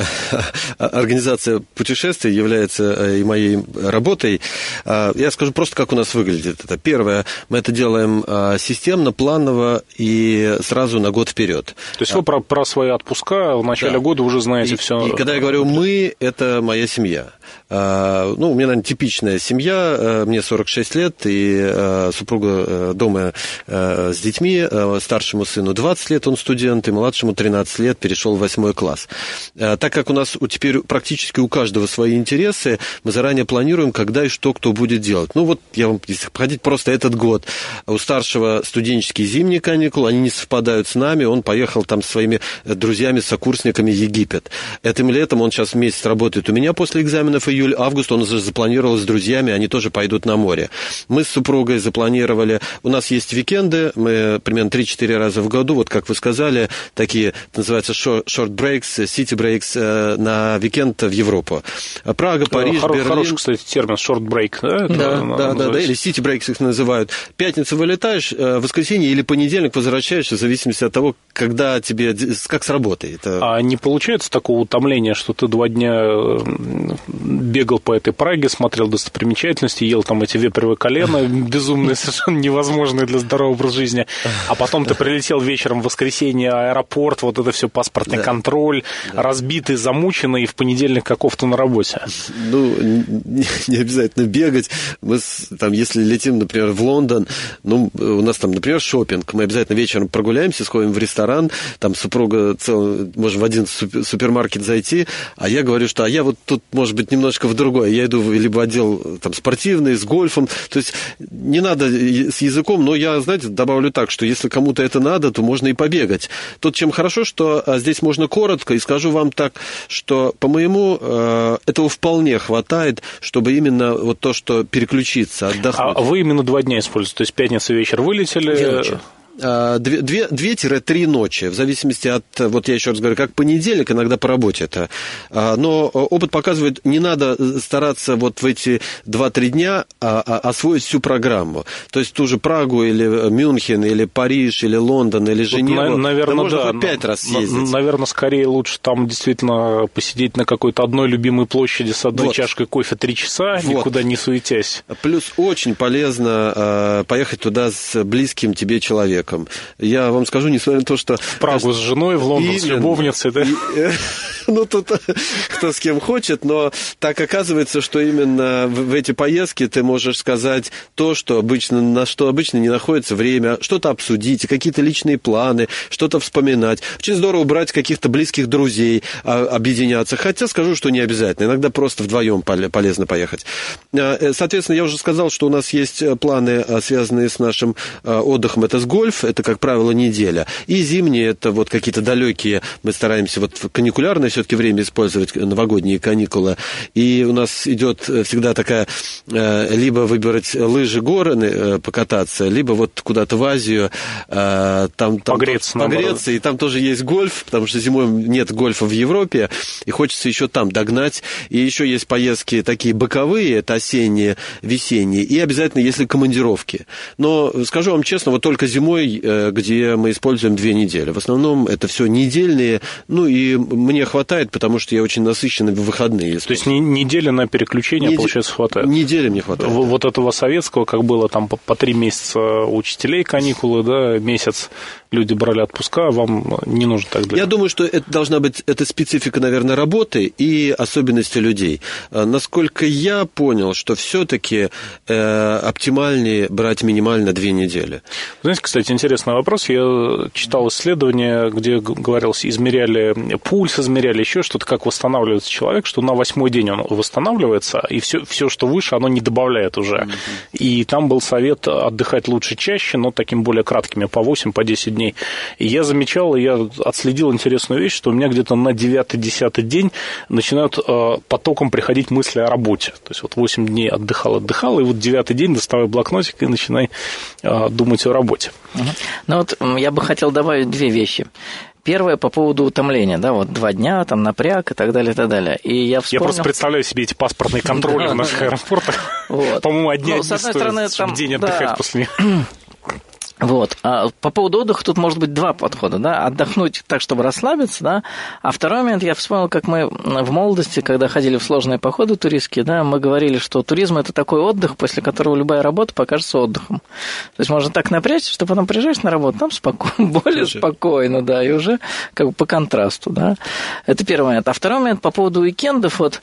организация путешествий является и моей работой. Я скажу просто, как у нас выглядит это. Первое, мы это делаем системно, планово и сразу на год вперед. То есть вы про, про свои отпуска в начале да. года уже знаете и, все. И когда я говорю «мы», это моя семья. Ну, у меня, наверное, типичная семья, мне сорок шесть лет, и супруга дома с детьми, старшему сыну двадцать лет, он студент, и младшему тринадцать лет, перешел в восьмой класс. Так как у нас теперь практически у каждого свои интересы, мы заранее планируем, когда и что кто будет делать. Ну вот, я вам, если походить просто этот год, у старшего студенческие зимние каникулы, они не совпадают с нами, он поехал там со своими друзьями, сокурсниками в Египет. Этим летом он сейчас месяц работает у меня после экзаменов, июль-август, он уже запланировал с друзьями, они тоже пойдут на море. Мы с супругой запланировали, у нас есть викенды, мы примерно три-четыре раза в году, вот как вы сказали, такие, это называется short breaks, city breaks на викенд в Европу. Прага, Париж, Хор- Берлин. Хороший, кстати, термин short break, да? Да, да, да, да, или city breaks их называют. Пятницу вылетаешь, в воскресенье или понедельник возвращаешься, в зависимости от того, когда тебе, как с работы. Это... А не получается такого утомления, что ты два дня бегал по этой Праге, смотрел достопримечательности, ел там эти вепревые колена, безумные, совершенно невозможные для здорового образа жизни, а потом ты прилетел вечером в воскресенье, аэропорт, вот это все, паспортный да. контроль, да. разбитый, замученный, и в понедельник каков-то на работе. Ну, не, не обязательно бегать. Мы, там, если летим, например, в Лондон, ну, у нас там, например, шопинг, мы обязательно вечером прогуляемся, сходим в ресторан, там супруга, цел, можем в один супермаркет зайти, а я говорю, что а я вот тут, может быть, немножко в другое. Я иду либо в отдел там, спортивный, с гольфом. То есть не надо с языком, но я, знаете, добавлю так, что если кому-то это надо, то можно и побегать. Тут чем хорошо, что здесь можно коротко, и скажу вам так, что, по-моему, этого вполне хватает, чтобы именно вот то, что переключиться, отдохнуть. А вы именно два дня используете? То есть пятница вечер вылетели... Две-три ночи, в зависимости от, вот я еще раз говорю, как понедельник, иногда по работе это. Но опыт показывает, не надо стараться вот в эти два-три дня освоить всю программу. То есть ту же Прагу, или Мюнхен, или Париж, или Лондон, или Женеву, вот, наверное, да, можно да, хоть пять раз съездить. Наверное, скорее лучше там действительно посидеть на какой-то одной любимой площади с одной вот. чашкой кофе три часа, вот. никуда не суетясь. Плюс очень полезно поехать туда с близким тебе человеком. Я вам скажу, несмотря на то, что... В Прагу с женой, в Лондон именно, с любовницей, да? И, ну, тут кто с кем хочет, но так оказывается, что именно в, в эти поездки ты можешь сказать то, что обычно, на что обычно не находится время, что-то обсудить, какие-то личные планы, что-то вспоминать. Очень здорово брать каких-то близких друзей, объединяться. Хотя скажу, что не обязательно. Иногда просто вдвоем полезно поехать. Соответственно, я уже сказал, что у нас есть планы, связанные с нашим отдыхом. Это с гольфом. гольф, это, как правило, неделя. И зимние, это вот какие-то далекие, мы стараемся вот в каникулярное все-таки время использовать, новогодние каникулы. И у нас идет всегда такая, либо выбрать лыжи, горы покататься, либо вот куда-то в Азию, там, там погреться, погреться, и там тоже есть гольф, потому что зимой нет гольфа в Европе, и хочется еще там догнать. И еще есть поездки такие боковые, это осенние, весенние, и обязательно, если командировки. Но скажу вам честно, вот только зимой, где мы используем две недели. В основном это все недельные, ну и мне хватает, потому что я очень насыщенный в выходные. То есть неделя на переключение, Нед... получается, хватает? Недели мне хватает. В, вот этого советского, как было там по, по три месяца у учителей каникулы, да, месяц люди брали отпуска, вам не нужно так для... Я думаю, что это должна быть, это специфика, наверное, работы и особенности людей. Насколько я понял, что все-таки э, оптимальнее брать минимально две недели. Знаете, кстати, интересный вопрос. Я читал исследование, где говорилось, измеряли пульс, измеряли еще что-то, как восстанавливается человек, что на восьмой день он восстанавливается, и все, все что выше, оно не добавляет уже. Mm-hmm. И там был совет отдыхать лучше чаще, но таким более краткими, по восемь, по десять дней. И я замечал, я отследил интересную вещь, что у меня где-то на девятый-десятый день начинают э, потоком приходить мысли о работе. То есть вот восемь дней отдыхал, отдыхал, и вот девятый день доставай блокнотик и начинай э, думать о работе. Угу. Ну вот я бы хотел добавить две вещи. Первое по поводу утомления, да, вот два дня, там, напряг и так далее, и так далее. И я вспомнил... Я просто представляю себе эти паспортные контроли в наших аэропортах. По-моему, одни стоят, чтобы день отдыхать после них. Вот. А по поводу отдыха тут может быть два подхода, да, отдохнуть так, чтобы расслабиться, да, а второй момент, я вспомнил, как мы в молодости, когда ходили в сложные походы туристские, да, мы говорили, что туризм – это такой отдых, после которого любая работа покажется отдыхом. То есть можно так напрячься, что потом приезжаешь на работу, там спокойно, более Слушай. спокойно, да, и уже как бы по контрасту, да. Это первый момент. А второй момент по поводу уикендов, вот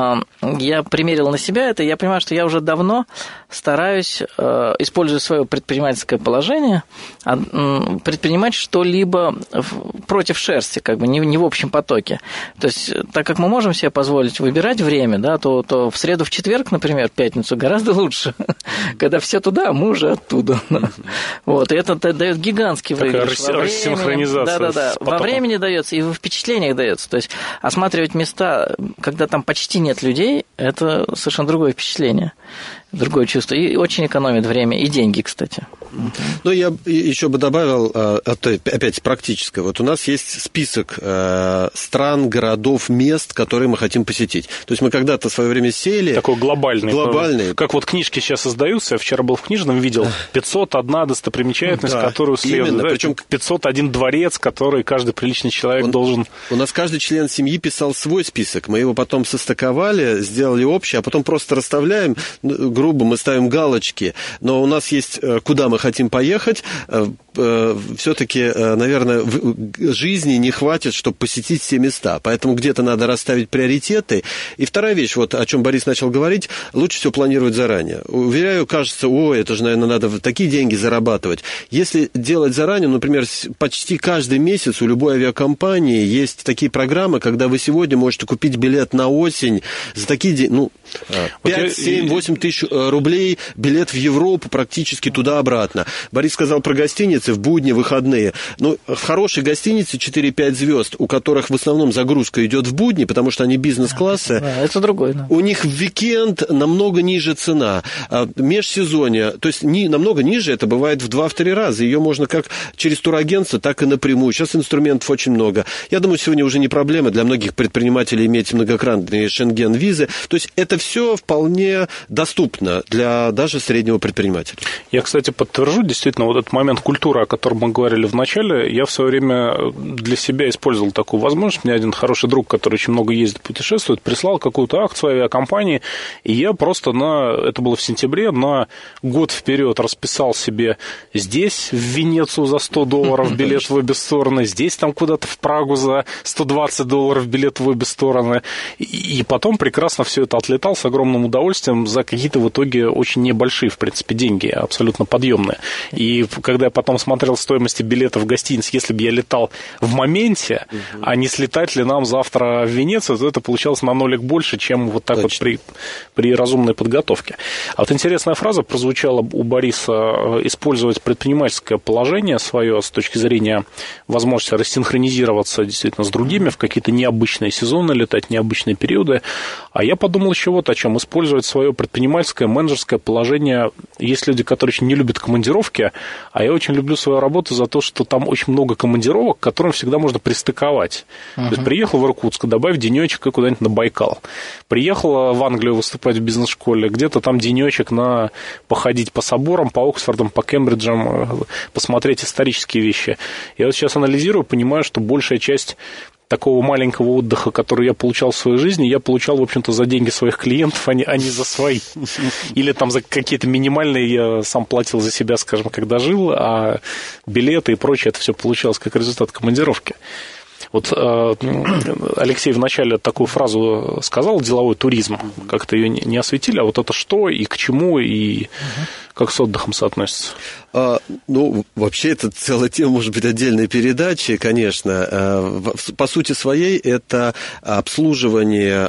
я примерил на себя это, я понимаю, что я уже давно стараюсь, используя свое предпринимательское положение, предпринимать что-либо против шерсти, как бы не, не в общем потоке. То есть, так как мы можем себе позволить выбирать время, да, то, то в среду, в четверг, например, в пятницу гораздо лучше, когда все туда, а мы уже оттуда. Вот, и это дает гигантский выигрыш. Рассинхронизация. Да-да-да, во времени дается и во впечатлениях дается. То есть, осматривать места, когда там почти нет людей, это совершенно другое впечатление, другое чувство. И очень экономит время и деньги, кстати. Ну, я еще бы добавил, опять практическое. Вот у нас есть список стран, городов, мест, которые мы хотим посетить. То есть мы когда-то в свое время сели... Такой глобальный. Глобальный. Как вот книжки сейчас издаются. Я вчера был в книжном, видел пятьсот одна достопримечательность, да, которую следует. Да? Причем пятьсот один дворец, который каждый приличный человек он, должен... У нас каждый член семьи писал свой список. Мы его потом состыковали, сделали общий, а потом просто расставляем, грубо мы ставим галочки. Но у нас есть, куда мы хотим поехать, все-таки, наверное, жизни не хватит, чтобы посетить все места. Поэтому где-то надо расставить приоритеты. И вторая вещь, вот о чем Борис начал говорить, лучше все планировать заранее. Уверяю, кажется, ой, это же, наверное, надо такие деньги зарабатывать. Если делать заранее, например, почти каждый месяц у любой авиакомпании есть такие программы, когда вы сегодня можете купить билет на осень за такие деньги, ну, пять, семь, восемь тысяч рублей, билет в Европу практически туда-обратно. Борис сказал про гостиницы в будни, выходные. Ну, в хорошей гостинице четыре-пять звезд, у которых в основном загрузка идет в будни, потому что они бизнес-классы. Да, это другое. Да. У них в уикенд намного ниже цена. Межсезонье, то есть не, намного ниже, это бывает в два-три раза. Ее можно как через турагентство, так и напрямую. Сейчас инструментов очень много. Я думаю, сегодня уже не проблема для многих предпринимателей иметь многократные шенген-визы. То есть это все вполне доступно для даже среднего предпринимателя. Я, кстати, подтвержу, действительно, вот этот момент культуры, о котором мы говорили в начале, я в свое время для себя использовал такую возможность. У меня один хороший друг, который очень много ездит, путешествует, прислал какую-то акцию авиакомпании, и я просто на, это было в сентябре, на год вперед расписал себе здесь, в Венецию за сто долларов билет в обе стороны, здесь там куда-то в Прагу за сто двадцать долларов билет в обе стороны, и потом прекрасно все это отлетал с огромным удовольствием за какие-то в итоге очень небольшие, в принципе, деньги, абсолютно подъемные. И когда я потом смотрел стоимости билетов в гостинице, если бы я летал в моменте, угу. а не слетать ли нам завтра в Венецию, то это получалось на нолик больше, чем вот так Точно. вот при, при разумной подготовке. А вот интересная фраза прозвучала у Бориса: использовать предпринимательское положение свое с точки зрения возможности рассинхронизироваться действительно с другими, в какие-то необычные сезоны летать, необычные периоды. А я подумал еще вот о чем. Использовать свое предпринимательское, менеджерское положение. Есть люди, которые очень не любят командировки, а я очень люблю свою работу за то, что там очень много командировок, к которым всегда можно пристыковать. Uh-huh. То есть приехал в Иркутск, добавь денечек и куда-нибудь на Байкал. Приехал в Англию выступать в бизнес-школе, где-то там денечек на походить по соборам, по Оксфордам, по Кембриджам, посмотреть исторические вещи. Я вот сейчас анализирую, понимаю, что большая часть такого маленького отдыха, который я получал в своей жизни, я получал, в общем-то, за деньги своих клиентов, а не, а не за свои. Или там за какие-то минимальные я сам платил за себя, скажем, когда жил, а билеты и прочее, это все получалось как результат командировки. Вот э, Алексей вначале такую фразу сказал: деловой туризм. Как-то ее не осветили, а вот это что и к чему, и как с отдыхом соотносится? А, ну, вообще, это целая тема, может быть, отдельной передачи, конечно. По сути своей, это обслуживание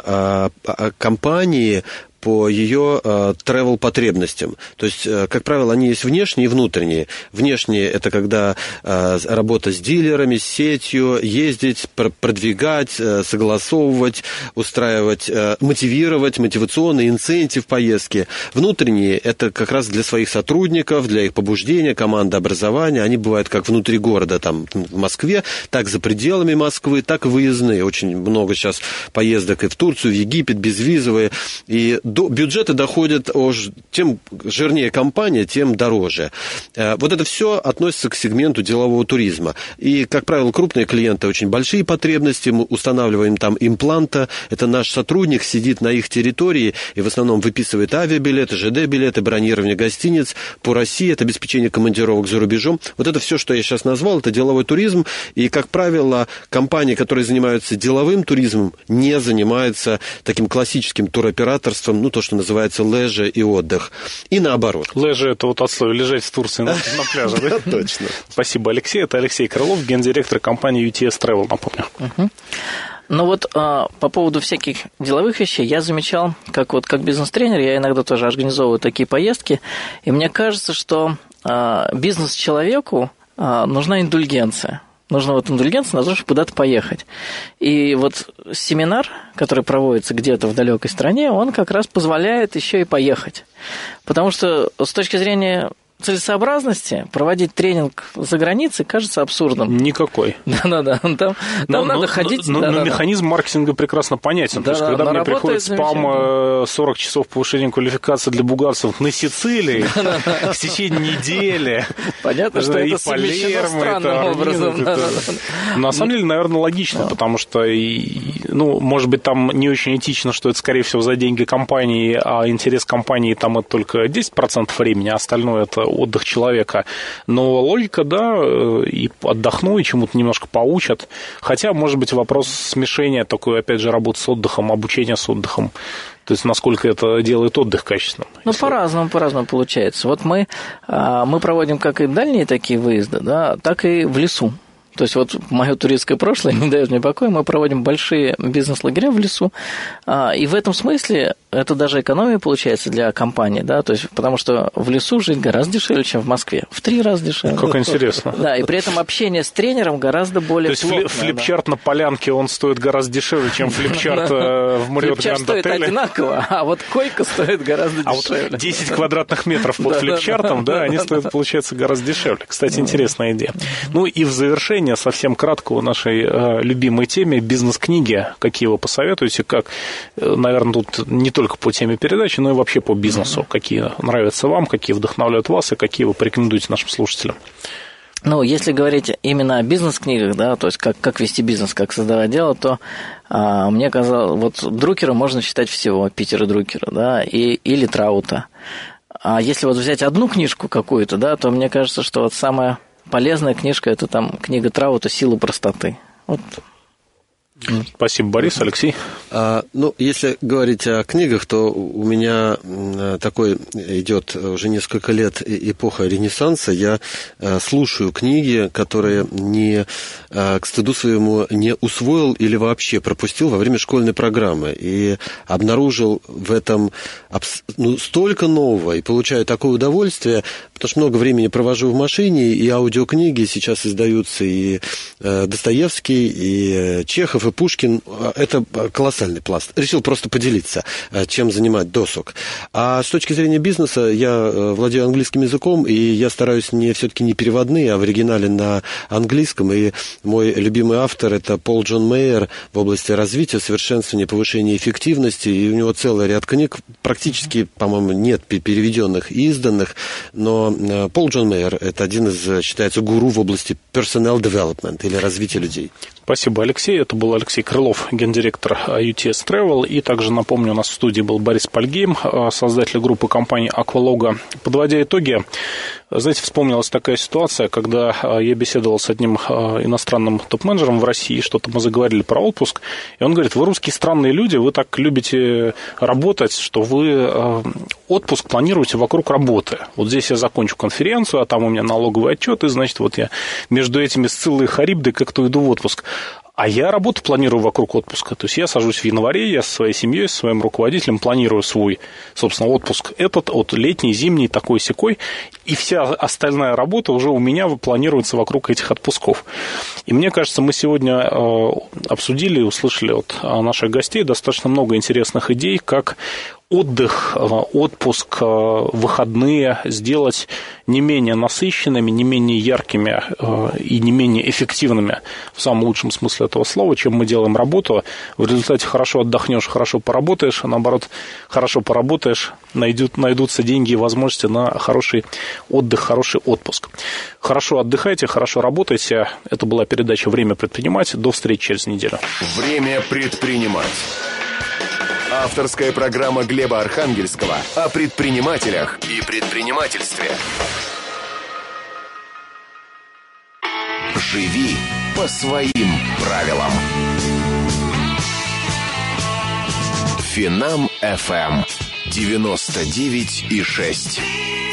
компании по ее э, travel-потребностям. То есть, э, как правило, они есть внешние и внутренние. Внешние – это когда э, работа с дилерами, с сетью, ездить, пр- продвигать, э, согласовывать, устраивать, э, мотивировать, мотивационный инцентив поездки. Внутренние – это как раз для своих сотрудников, для их побуждения, командообразования. Они бывают как внутри города, там, в Москве, так за пределами Москвы, так и выездные. Очень много сейчас поездок и в Турцию, в Египет, безвизовые. И до, бюджеты доходят, тем жирнее компания, тем дороже. Вот это все относится к сегменту делового туризма. И, как правило, крупные клиенты очень большие потребности. Мы устанавливаем там импланта. Это наш сотрудник сидит на их территории и в основном выписывает авиабилеты, ЖД-билеты, бронирование гостиниц по России. Это обеспечение командировок за рубежом. Вот это все, что я сейчас назвал, это деловой туризм. И, как правило, компании, которые занимаются деловым туризмом, не занимаются таким классическим туроператорством, ну, то, что называется леже и отдых. И наоборот. Леже – это вот от слова лежать в Турции на, на пляже, да? Точно. Спасибо, Алексей. Это Алексей Крылов, гендиректор компании ю ти эс Travel, напомню. Ну вот а, по поводу всяких деловых вещей я замечал, как вот как бизнес-тренер, я иногда тоже организовываю такие поездки, и мне кажется, что а, бизнес-человеку а, нужна индульгенция. Нужна вот индульгенция на то, чтобы куда-то поехать. И вот семинар, который проводится где-то в далекой стране, он как раз позволяет еще и поехать. Потому что с точки зрения целесообразности проводить тренинг за границей кажется абсурдным. Никакой. Да-да-да. Там, там но, надо но, ходить... Но, да, но да, механизм да. маркетинга прекрасно понятен. Да, То есть, да, когда мне приходит спам сорок часов повышения квалификации для бухгалтеров на Сицилии в течение недели. Понятно, что это совмещено странным образом. На самом деле, наверное, логично, потому что, ну, может быть, там не очень этично, что это, скорее всего, за деньги компании, а интерес компании там это только десять процентов времени, а остальное это отдых человека. Но логика, да, и отдохну, и чему-то немножко поучат. Хотя, может быть, вопрос смешения такой, опять же, работы с отдыхом, обучения с отдыхом. То есть, насколько это делает отдых качественным. Ну, если... по-разному, по-разному получается. Вот мы, мы проводим как и дальние такие выезды, да, так и в лесу. То есть, вот мое туристское прошлое не дает мне покоя, мы проводим большие бизнес-лагеря в лесу, и в этом смысле это даже экономия получается для компании, да, то есть, потому что в лесу жить гораздо дешевле, чем в Москве, в три раза дешевле. Как интересно. Да, и при этом общение с тренером гораздо более плотное. То есть, флипчарт да. на полянке, он стоит гораздо дешевле, чем флипчарт в Марриотт Гранд Отеле. Флипчарт стоит одинаково, а вот койка стоит гораздо дешевле. А вот десять квадратных метров под флипчартом, да, они стоят, получается, гораздо дешевле. Кстати, интересная идея. Ну, и в завершение совсем кратко о нашей э, любимой теме бизнес-книги. Какие вы посоветуете? Как, э, наверное, тут не только по теме передачи, но и вообще по бизнесу. Какие нравятся вам, какие вдохновляют вас и какие вы порекомендуете нашим слушателям? Ну, если говорить именно о бизнес-книгах, да, то есть как, как вести бизнес, как создавать дело, то а, мне казалось, вот Друкера можно читать всего, Питера Друкера, да, и, или Траута. А если вот взять одну книжку какую-то, да, то мне кажется, что вот самая полезная книжка – это там книга Траута «Сила простоты». Вот. Спасибо, Борис. Алексей? А, ну, если говорить о книгах, то у меня такой идет уже несколько лет эпоха Ренессанса. Я слушаю книги, которые не, к стыду своему не усвоил или вообще пропустил во время школьной программы. И обнаружил в этом ну, столько нового и получаю такое удовольствие, потому что много времени провожу в машине, и аудиокниги сейчас издаются, и Достоевский, и Чехов, и Пушкин. Это колоссальный пласт. Решил просто поделиться, чем занимать досуг. А с точки зрения бизнеса, я владею английским языком, и я стараюсь не, все-таки не переводные, а в оригинале на английском. И мой любимый автор – это Пол Джон Мейер в области развития, совершенствования, повышения эффективности. И у него целый ряд книг, практически, по-моему, нет переведенных и изданных, но Пол Джон Мейер – это один из, считается, гуру в области personnel development или развития людей. Спасибо, Алексей. Это был Алексей Крылов, гендиректор ю ти эс Travel. И также, напомню, у нас в студии был Борис Пальгейм, создатель группы компании Aqualogo. Подводя итоги, знаете, вспомнилась такая ситуация, когда я беседовал с одним иностранным топ-менеджером в России, что-то мы заговорили про отпуск, и он говорит: вы русские странные люди, вы так любите работать, что вы отпуск планируете вокруг работы. Вот здесь я закончу конференцию, а там у меня налоговый отчет, и, значит, вот я между этими Сциллой и Харибдой как-то иду в отпуск. А я работу планирую вокруг отпуска. То есть я сажусь в январе, я со своей семьей, со своим руководителем планирую свой, собственно, отпуск этот, от летний, зимний, такой-сякой, и вся остальная работа уже у меня планируется вокруг этих отпусков. И мне кажется, мы сегодня обсудили и услышали от наших гостей достаточно много интересных идей, как отдых, отпуск, выходные сделать не менее насыщенными, не менее яркими и не менее эффективными в самом лучшем смысле этого слова, чем мы делаем работу. В результате хорошо отдохнешь, хорошо поработаешь, а наоборот, хорошо поработаешь, найдут, найдутся деньги и возможности на хороший отдых, хороший отпуск. Хорошо отдыхайте, хорошо работайте. Это была передача «Время предпринимать». До встречи через неделю. Время предпринимать. Авторская программа Глеба Архангельского о предпринимателях и предпринимательстве. Живи по своим правилам. Финам эф эм девяносто девять и шесть.